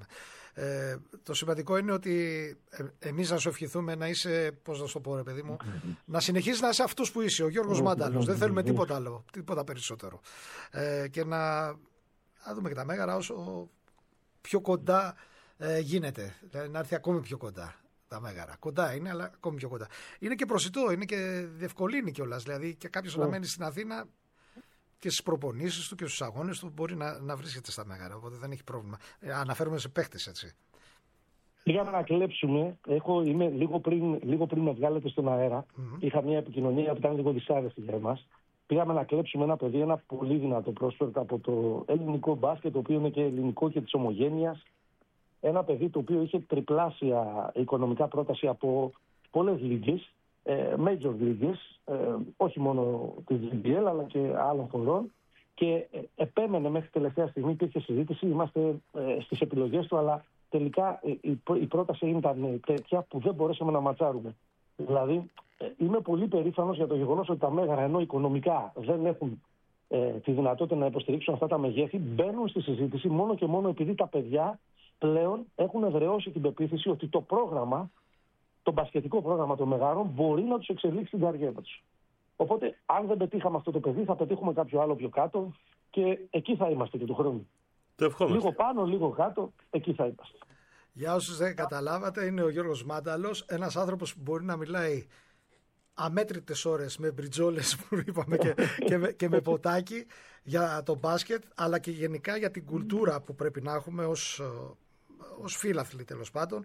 Το σημαντικό είναι ότι εμείς να σου ευχηθούμε να είσαι, πώς να σου πω ρε παιδί μου, να συνεχίσεις να είσαι αυτός που είσαι, ο Γιώργος Μάνταλος. Δεν θέλουμε τίποτα άλλο, τίποτα περισσότερο. Και να δούμε και τα Μέγαρα όσο πιο κοντά γίνεται, να έρθει ακόμη πιο κοντά. Τα Μέγαρα. Κοντά είναι, αλλά ακόμη πιο κοντά. Είναι και προσιτό, είναι και διευκολύνει κιόλας. Δηλαδή και κάποιος να μένει στην Αθήνα και στις προπονήσεις του και στους αγώνες του μπορεί να βρίσκεται στα Μέγαρα. Οπότε δεν έχει πρόβλημα. Αναφέρομαι σε παίχτες, έτσι. Πήγαμε να κλέψουμε. Είμαι λίγο πριν με βγάλετε στον αέρα. Είχα μια επικοινωνία που ήταν λίγο δυσάρεστη για εμάς. Πήγαμε να κλέψουμε ένα παιδί, ένα πολύ δυνατό πρόσφερτο από το ελληνικό μπάσκετ, το οποίο είναι και ελληνικό και της ομογένειας. Ένα παιδί το οποίο είχε τριπλάσια οικονομικά πρόταση από πολλές λίγες, major λίγες, όχι μόνο της GBL αλλά και άλλων χωρών, και επέμενε μέχρι τελευταία στιγμή. Υπήρχε συζήτηση, είμαστε στις επιλογές του, αλλά τελικά η πρόταση ήταν τέτοια που δεν μπορέσαμε να ματσάρουμε. Δηλαδή είμαι πολύ περήφανος για το γεγονός ότι τα Μέγαρα, ενώ οικονομικά δεν έχουν τη δυνατότητα να υποστηρίξουν αυτά τα μεγέθη, μπαίνουν στη συζήτηση μόνο και μόνο επειδή τα παιδιά πλέον έχουν εδραιώσει την πεποίθηση ότι το πρόγραμμα, το μπασκετικό πρόγραμμα των Μεγάρων, μπορεί να τους εξελίξει την καριέρα τους. Οπότε, αν δεν πετύχαμε αυτό το παιδί, θα πετύχουμε κάποιο άλλο πιο κάτω και εκεί θα είμαστε και του χρόνου. Το ευχόμαστε. Λίγο πάνω, λίγο κάτω, εκεί θα είμαστε. Για όσους δεν καταλάβατε, είναι ο Γιώργος Μάνταλος, ένας άνθρωπος που μπορεί να μιλάει αμέτρητες ώρες με μπριτζόλες που είπαμε και με ποτάκι για το μπάσκετ, αλλά και γενικά για την κουλτούρα που πρέπει να έχουμε ως φίλαθλοι, τέλος πάντων,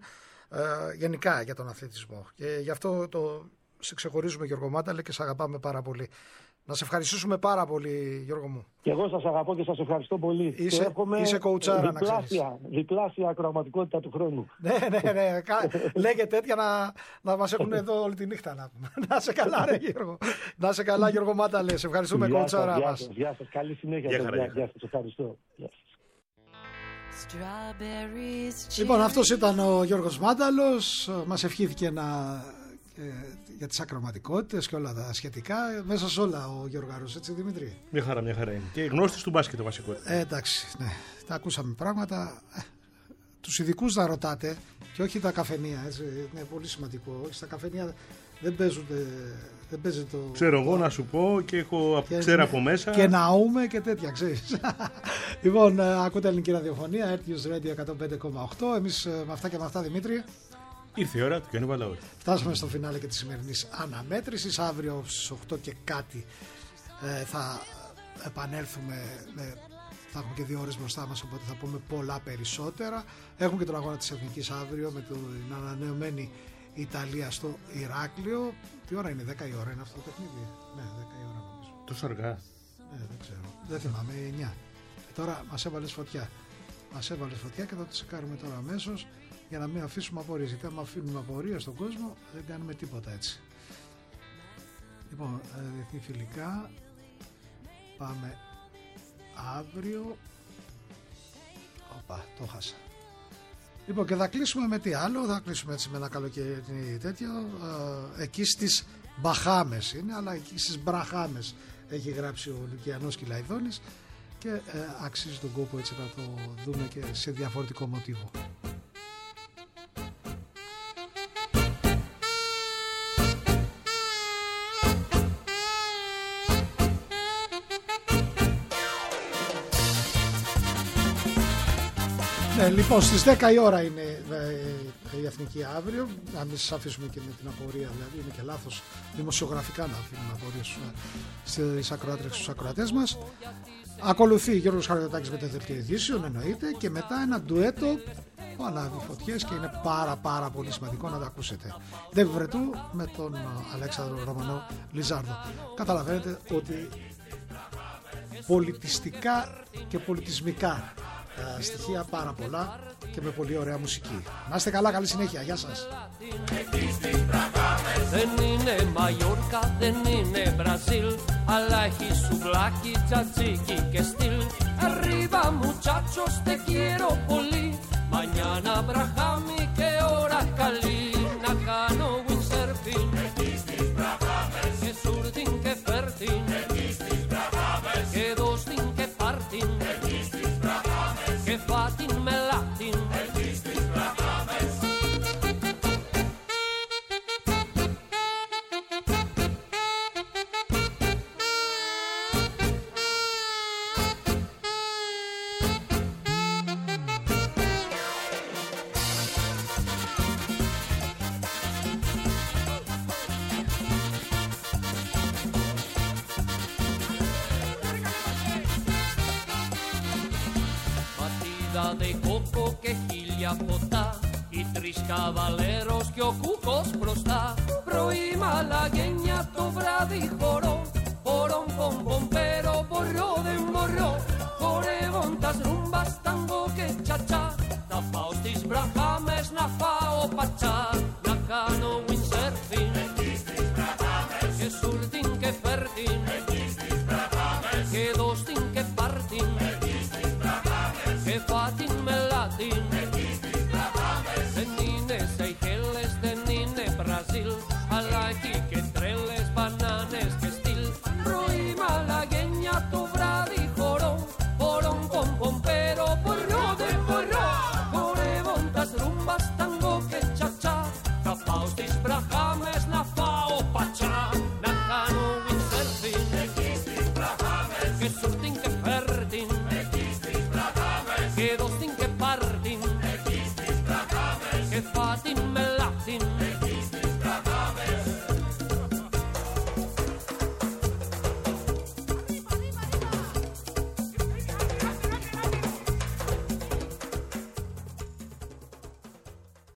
γενικά για τον αθλητισμό. Και γι' αυτό σε ξεχωρίζουμε, Γιώργο Μάνταλε, και σε αγαπάμε πάρα πολύ. Να σε ευχαριστήσουμε πάρα πολύ, Γιώργο μου. Και εγώ σας αγαπώ και σας ευχαριστώ πολύ. Είσαι κοουτσάρα, να ξέρεις. Διπλάσια ακροαματικότητα του χρόνου. Ναι. Λέγε τέτοια να μας έχουν εδώ όλη τη νύχτα να πούμε. Να σε καλά, ρε Γιώργο. Να σε καλά, Γιώργο Μάνταλε. Σε ευχαριστούμε, κοουτσάρα μας. Γεια σας. Καλή συνέχεια. Γεια σας. Ευχαριστώ. Λοιπόν, αυτός ήταν ο Γιώργος Μάνταλος. Μας ευχήθηκε για τις ακροματικότητες και όλα τα σχετικά. Μέσα σε όλα ο Γιώργαρος, έτσι Δημήτρη? Μια χαρά είναι. Και γνώστης του μπάσκετ το βασικό. Εντάξει, ναι. Τα ακούσαμε πράγματα. Τους ειδικούς να ρωτάτε και όχι τα καφενεία, έτσι. Είναι πολύ σημαντικό. Όχι, στα καφενεία δεν παίζει το... Ξέρω εγώ να σου πω και ξέρω από μέσα. Και ναούμε και τέτοια, ξέρεις. Λοιπόν, ακούτε ελληνική ραδιοφωνία, Earth News Radio 105,8. Εμείς με αυτά και με αυτά, Δημήτρη, ήρθε η ώρα του Γιάννη Βαλαούρη. Φτάσαμε στο φινάλε και της σημερινής αναμέτρησης. Αύριο στις 8 και κάτι θα επανέλθουμε θα έχουμε και 2 ώρες μπροστά μας, οπότε θα πούμε πολλά περισσότερα. Έχουμε και τον αγώνα της Εθνικής αύριο με την ανανεωμένη Ιταλία στο Ηράκλειο. Τι ώρα είναι, 10 η ώρα είναι αυτό το παιχνίδι? Ναι, 10 η ώρα νομίζω. Τόσο αργά? Δεν ξέρω, δεν θυμάμαι, 9. Τώρα μας έβαλες φωτιά. Και θα το τσεκάρουμε τώρα αμέσως, για να μην αφήσουμε απορίες. Γιατί άμα αφήνουμε απορίες στον κόσμο, δεν κάνουμε τίποτα έτσι. Λοιπόν, διεθνή φιλικά. Πάμε αύριο. Οπα, το χάσα. Λοιπόν, και θα κλείσουμε με τι άλλο? Θα κλείσουμε έτσι με ένα καλοκαίρι τέτοιο. Εκεί στις Μπαχάμες είναι, αλλά εκεί στις Μπραχάμες έχει γράψει ο Λουκιανός Κυλαϊδόνης και αξίζει τον κόπο έτσι να το δούμε και σε διαφορετικό μοτίβο. Λοιπόν, στις 10 η ώρα είναι η Εθνική αύριο. Να μην σας αφήσουμε και με την απορία, δηλαδή είναι και λάθος δημοσιογραφικά να αφήνουμε απορίες στους ακροατές μας. Ακολουθεί Γιώργος Χαριωτάκης με το δελτίο ειδήσεων, εννοείται, και μετά ένα ντουέτο που ανάβει φωτιές και είναι πάρα πολύ σημαντικό να το ακούσετε. Δεν βρετού με τον Αλέξανδρο Ρωμανό Λιζάρδο. Καταλαβαίνετε ότι πολιτιστικά και πολιτισμικά στοιχεία πάρα πολλά και με πολύ ωραία μουσική. Να είστε καλά, καλή συνέχεια, γεια σας. Δεν είναι Μαγιόρκα, δεν είναι Μπραζίλ, αλλά έχει σουβλάκι, τσατσίκι και στυλ. Arriba muchachos, te quiero πολύ, mañana μπραχάμι και ώρα καλή. Να κάνω windsurfing και σουρτιν και φέρτιν και δώστην και πάρτιν και φάτιν με λάτιν. De coco και χίλια ποτά, οι τρεις καβαλέρος και ο κούκος μπροστά. Πρωί μαλαγένια, το βράδυ χορό, χορόν πομπέρο, μπορώ δεν μπορώ. Χορεύοντας ρούμπας, ταγκό και τσατσά. Θα πάω στις Μπραχάμες να φάω πατσά. Να κάνω windsurfing και σουρτιν και φέρτιν και δώστην και πάρτιν και φάτιν με λάτιν. Δεν είναι Σεϊχέλες, δεν είναι Μπραζίλ, αλλά εκεί και τρέλες, μπανάνες και στυλ. Πρωί μαλαγένια, το βράδυ χορό, χορόν πομπέρο, μπορώ δεν μπορώ. Χορεύοντας ρούμπας, ταγκό και τσατσά. Θα πάω στις Μπραχάμες να φάω πατσά. Να κάνω windsurfing και